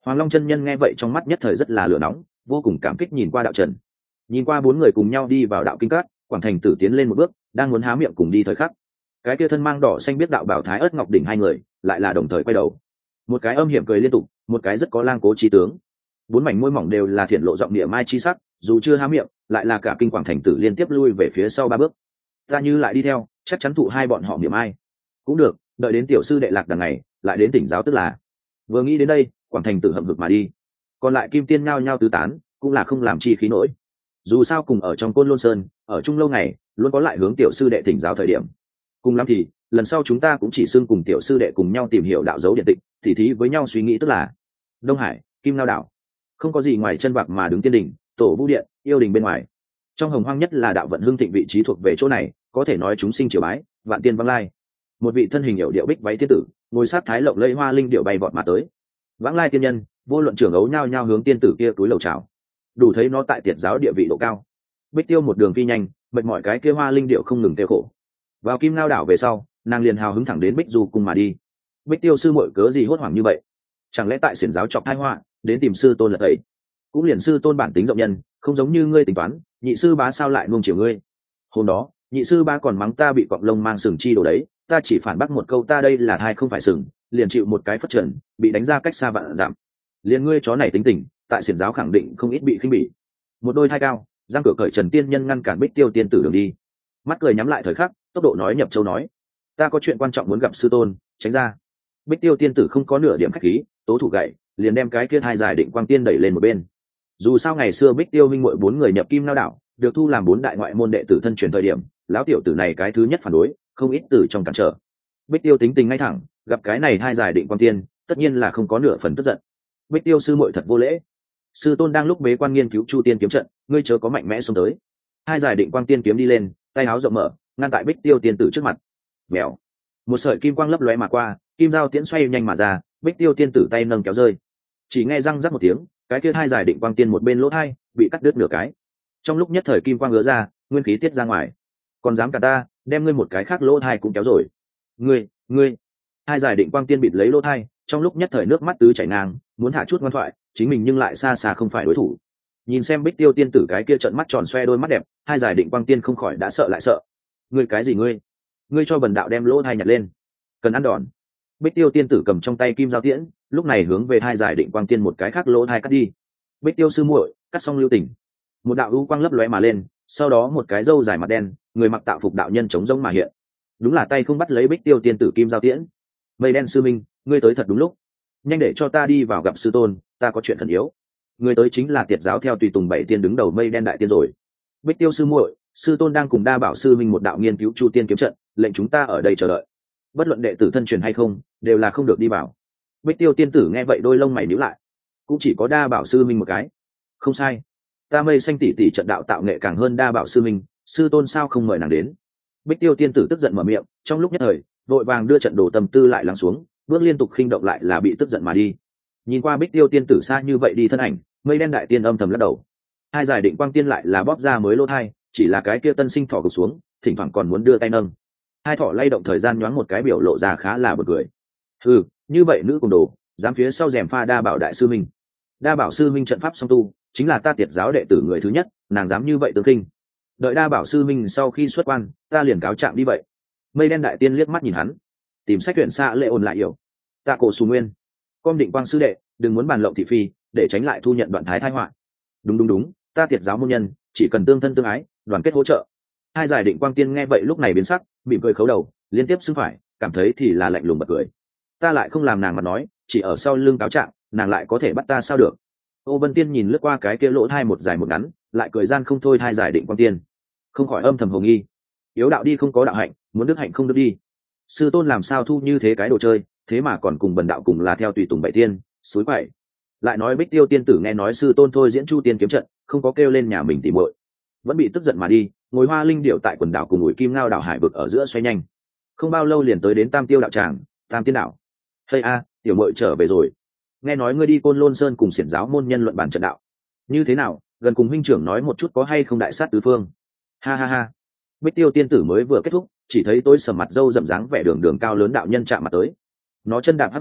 Hoàng Long chân nhân nghe vậy trong mắt nhất thời rất là lửa nóng, vô cùng cảm kích nhìn qua đạo trần, nhìn qua bốn người cùng nhau đi vào đạo kinh cát. Quảng Thành Tử tiến lên một bước, đang muốn há miệng cùng đi thời khắc, cái kia thân mang đỏ xanh biết đạo bảo Thái Ức Ngọc đỉnh hai người lại là đồng thời quay đầu, một cái âm hiểm cười liên tục, một cái rất có lang cố trí tướng. Bốn mảnh môi mỏng đều là thiện lộ giọng địa mai chi sắc, dù chưa há miệng lại là cả kinh Quảng Thành Tử liên tiếp lui về phía sau ba bước. Ta như lại đi theo, chắc chắn thụ hai bọn họ niệm ai. Cũng được, đợi đến tiểu sư đệ lạc đằng này lại đến tỉnh giáo tức là. Vừa nghĩ đến đây, Quảng Thành Tử hậm hực mà đi. Còn lại kim tiên nhao nhao tứ tán, cũng là không làm chi khí nổi. Dù sao cùng ở trong Côn Lôn Sơn, ở chung lâu ngày, luôn có lại hướng tiểu sư đệ thỉnh giáo thời điểm. Cùng lắm thì, lần sau chúng ta cũng chỉ xưng cùng tiểu sư đệ cùng nhau tìm hiểu đạo dấu điện tịch, tỉ thí với nhau suy nghĩ tức là. Đông Hải, Kim Lao đảo, không có gì ngoài chân bạc mà đứng tiên đỉnh, tổ vũ điện, yêu đình bên ngoài. Trong hồng hoang nhất là đạo vận hương thịnh vị trí thuộc về chỗ này, có thể nói chúng sinh triều bái, vạn tiên vãng lai. Một vị thân hình hiệu điệu bích váy tiên tử, ngồi sát thái lộng lẫy hoa linh điệu bay vọt mà tới. Vãng lai tiên nhân, vô luận trưởng ấu nhao nhao hướng tiên tử kia túi lầu chào, đủ thấy nó tại tiệt giáo địa vị độ cao. Bích tiêu một đường phi nhanh, mệt mỏi cái kia hoa linh điệu không ngừng tiêu khổ. Vào Kim Ngao đảo về sau, nàng liền hào hứng thẳng đến Bích Du cung mà đi. Bích tiêu sư muội cớ gì hốt hoảng như vậy? Chẳng lẽ tại xiển giáo chọc tai họa, đến tìm sư tôn lật tẩy? Cũng liền sư tôn bản tính rộng nhân, không giống như ngươi tính toán, nhị sư bá sao lại nuông chiều ngươi? Hôm đó, nhị sư bá còn mắng ta bị cọp lông mang sừng chi đồ đấy, ta chỉ phản bác một câu ta đây là thai không phải sừng, liền chịu một cái phất trần, bị đánh ra cách xa vạn dặm. Liền ngươi chó này tính tình, tại xiển giáo khẳng định không ít bị khinh bỉ. Một đôi thai cao, giang cửa cởi trần tiên nhân ngăn cản Bích tiêu tiên tử đường đi, mắt cười nhắm lại thời khắc, tốc độ nói nhập châu nói, ta có chuyện quan trọng muốn gặp sư tôn, tránh ra. Bích tiêu tiên tử không có nửa điểm khách khí, tố thủ gậy liền đem cái kia hai giải định quang tiên đẩy lên một bên. Dù sao ngày xưa Bích tiêu minh muội bốn người nhập Kim Lao đảo, được thu làm bốn đại ngoại môn đệ tử thân truyền thời điểm, lão tiểu tử này cái thứ nhất phản đối, không ít từ trong cản trở. Bích tiêu tính tình ngay thẳng, gặp cái này hai giải định quang tiên, tất nhiên là không có nửa phần tức giận. Bích tiêu sư muội thật vô lễ, sư tôn đang lúc bế quan nghiên cứu chu tiên kiếm trận, ngươi chớ có mạnh mẽ xông tới. Hai giải định quang tiên kiếm đi lên, tay áo rộng mở, ngăn tại Bích tiêu tiên tử trước mặt. Mèo, một sợi kim quang lấp lóe mà qua, kim dao tiễn xoay nhanh mà ra, Bích tiêu tiên tử tay nâng kéo rơi, chỉ nghe răng rắc một tiếng, cái kia hai giải định quang tiên một bên lỗ hai bị cắt đứt nửa cái. Trong lúc nhất thời kim quang ngứa ra, nguyên khí tiết ra ngoài. Còn dám cả ta, đem ngươi một cái khác lỗ hai cũng kéo rồi. Ngươi, ngươi. Hai giải định quang tiên bịt lấy lỗ hai, trong lúc nhất thời nước mắt tứ chảy ngang, muốn thả chút ngoan thoại, chính mình nhưng lại xa xa không phải đối thủ. Nhìn xem Bích tiêu tiên tử cái kia trợn mắt tròn xoe đôi mắt đẹp, hai giải định quang tiên không khỏi đã sợ lại sợ. Ngươi cái gì ngươi? Ngươi cho bần đạo đem lỗ hai nhặt lên, cần ăn đòn. Bích tiêu tiên tử cầm trong tay kim dao tiễn, lúc này hướng về hai giải định quang tiên một cái khác lỗ hai cắt đi. Bích tiêu sư muội, cắt xong lưu tình. Một đạo u quang lấp lóe mà lên, sau đó một cái râu dài mặt đen, người mặc tạo phục đạo nhân chống rông mà hiện. Đúng là tay không bắt lấy Bích tiêu tiên tử kim dao tiễn. Mây đen sư minh, ngươi tới thật đúng lúc, nhanh để cho ta đi vào gặp sư tôn, ta có chuyện khẩn yếu. Người tới chính là tiệt giáo theo tùy tùng bảy tiên đứng đầu Mây đen đại tiên rồi. Bích tiêu sư muội, sư tôn đang cùng đa bảo sư minh một đạo nghiên cứu chu tiên kiếm trận, lệnh chúng ta ở đây chờ đợi, bất luận đệ tử thân truyền hay không đều là không được đi vào. Bích tiêu tiên tử nghe vậy đôi lông mày nhíu lại, cũng chỉ có đa bảo sư minh một cái. Không sai, ta Mây xanh tỷ tỷ trận đạo tạo nghệ càng hơn đa bảo sư minh, sư tôn sao không mời nàng đến? Bích tiêu tiên tử tức giận mở miệng, trong lúc nhất thời vội vàng đưa trận đồ tâm tư lại lắng xuống, bước liên tục khinh động lại là bị tức giận mà đi. Nhìn qua Bích tiêu tiên tử xa như vậy đi thân ảnh, Mây đen đại tiên âm thầm lắc đầu. Hai giải định quang tiên lại là bóp ra mới lỗ thai, chỉ là cái kia tân sinh thỏ gục xuống, thỉnh thoảng còn muốn đưa tay nâng. Hai thỏ lay động thời gian nhoáng một cái biểu lộ ra khá là bật cười. Ừ, như vậy nữ cùng đồ, dám phía sau rèm pha đa bảo đại sư minh. Đa bảo sư minh trận pháp song tu, chính là ta tiệt giáo đệ tử người thứ nhất, nàng dám như vậy tương kinh. Đợi đa bảo sư minh sau khi xuất quan, ta liền cáo trạng đi vậy. Mây đen đại tiên liếc mắt nhìn hắn, tìm sách tuyển xa lệ ồn lại hiểu. Tạ cổ xù nguyên, com định quang sư đệ, đừng muốn bàn lộng thị phi, để tránh lại thu nhận đoạn thái thái họa. Đúng đúng đúng, ta tiệt giáo môn nhân, chỉ cần tương thân tương ái, đoàn kết hỗ trợ. Hai giải định quang tiên nghe vậy lúc này biến sắc, mỉm cười khấu đầu, liên tiếp xưng phải, cảm thấy thì là lạnh lùng bật cười. Ta lại không làm nàng mà nói, chỉ ở sau lưng cáo trạng, nàng lại có thể bắt ta sao được? Ô Vân Tiên nhìn lướt qua cái kia lỗ thai một dài một ngắn, lại cười gian không thôi. Hai giải định quang tiên không khỏi âm thầm hồ nghi, yếu đạo đi không có đạo hạnh, muốn đức hạnh không được đi. Sư tôn làm sao thu như thế cái đồ chơi, thế mà còn cùng bần đạo cùng là theo tùy tùng bảy tiên, suối bảy. Lại nói Bích tiêu tiên tử nghe nói sư tôn thôi diễn chu tiên kiếm trận, không có kêu lên nhà mình tỉ muội, vẫn bị tức giận mà đi, ngồi hoa linh điệu tại quần đảo cùng ủi Kim Ngao đảo hải vực ở giữa xoay nhanh, không bao lâu liền tới đến Tam Tiêu đạo tràng, Tam Tiên đảo. Hey a, tiểu muội trở về rồi. Nghe nói ngươi đi Côn Lôn Sơn cùng xiển giáo môn nhân luận bản trận đạo, như thế nào, gần cùng huynh trưởng nói một chút có hay không đại sát tứ phương? Ha ha ha. Bích tiêu tiên tử mới vừa kết thúc, chỉ thấy tối sầm mặt râu rậm dáng vẻ đường đường cao lớn đạo nhân chạm mặt tới. Nó chân đạp hắc hổ,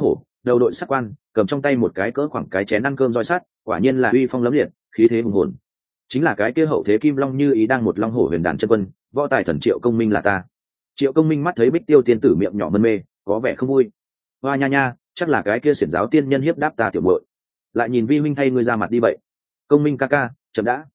đầu đội sắc quan, cầm trong tay một cái cỡ khoảng cái chén ăn cơm roi sắt, quả nhiên là uy phong lẫm liệt, khí thế hùng hồn. Chính là cái kia hậu thế kim long như ý đang một long hổ huyền đàn chân quân, võ tài thần Triệu Công Minh là ta. Triệu Công Minh mắt thấy Bích Tiêu tiên tử miệng nhỏ mân mê, có vẻ không vui. Hoa nha nha, chắc là cái kia xiển giáo tiên nhân hiếp đáp ta tiểu muội. Lại nhìn vi huynh thay ngươi ra mặt đi vậy. Công Minh ca ca, chậm đã.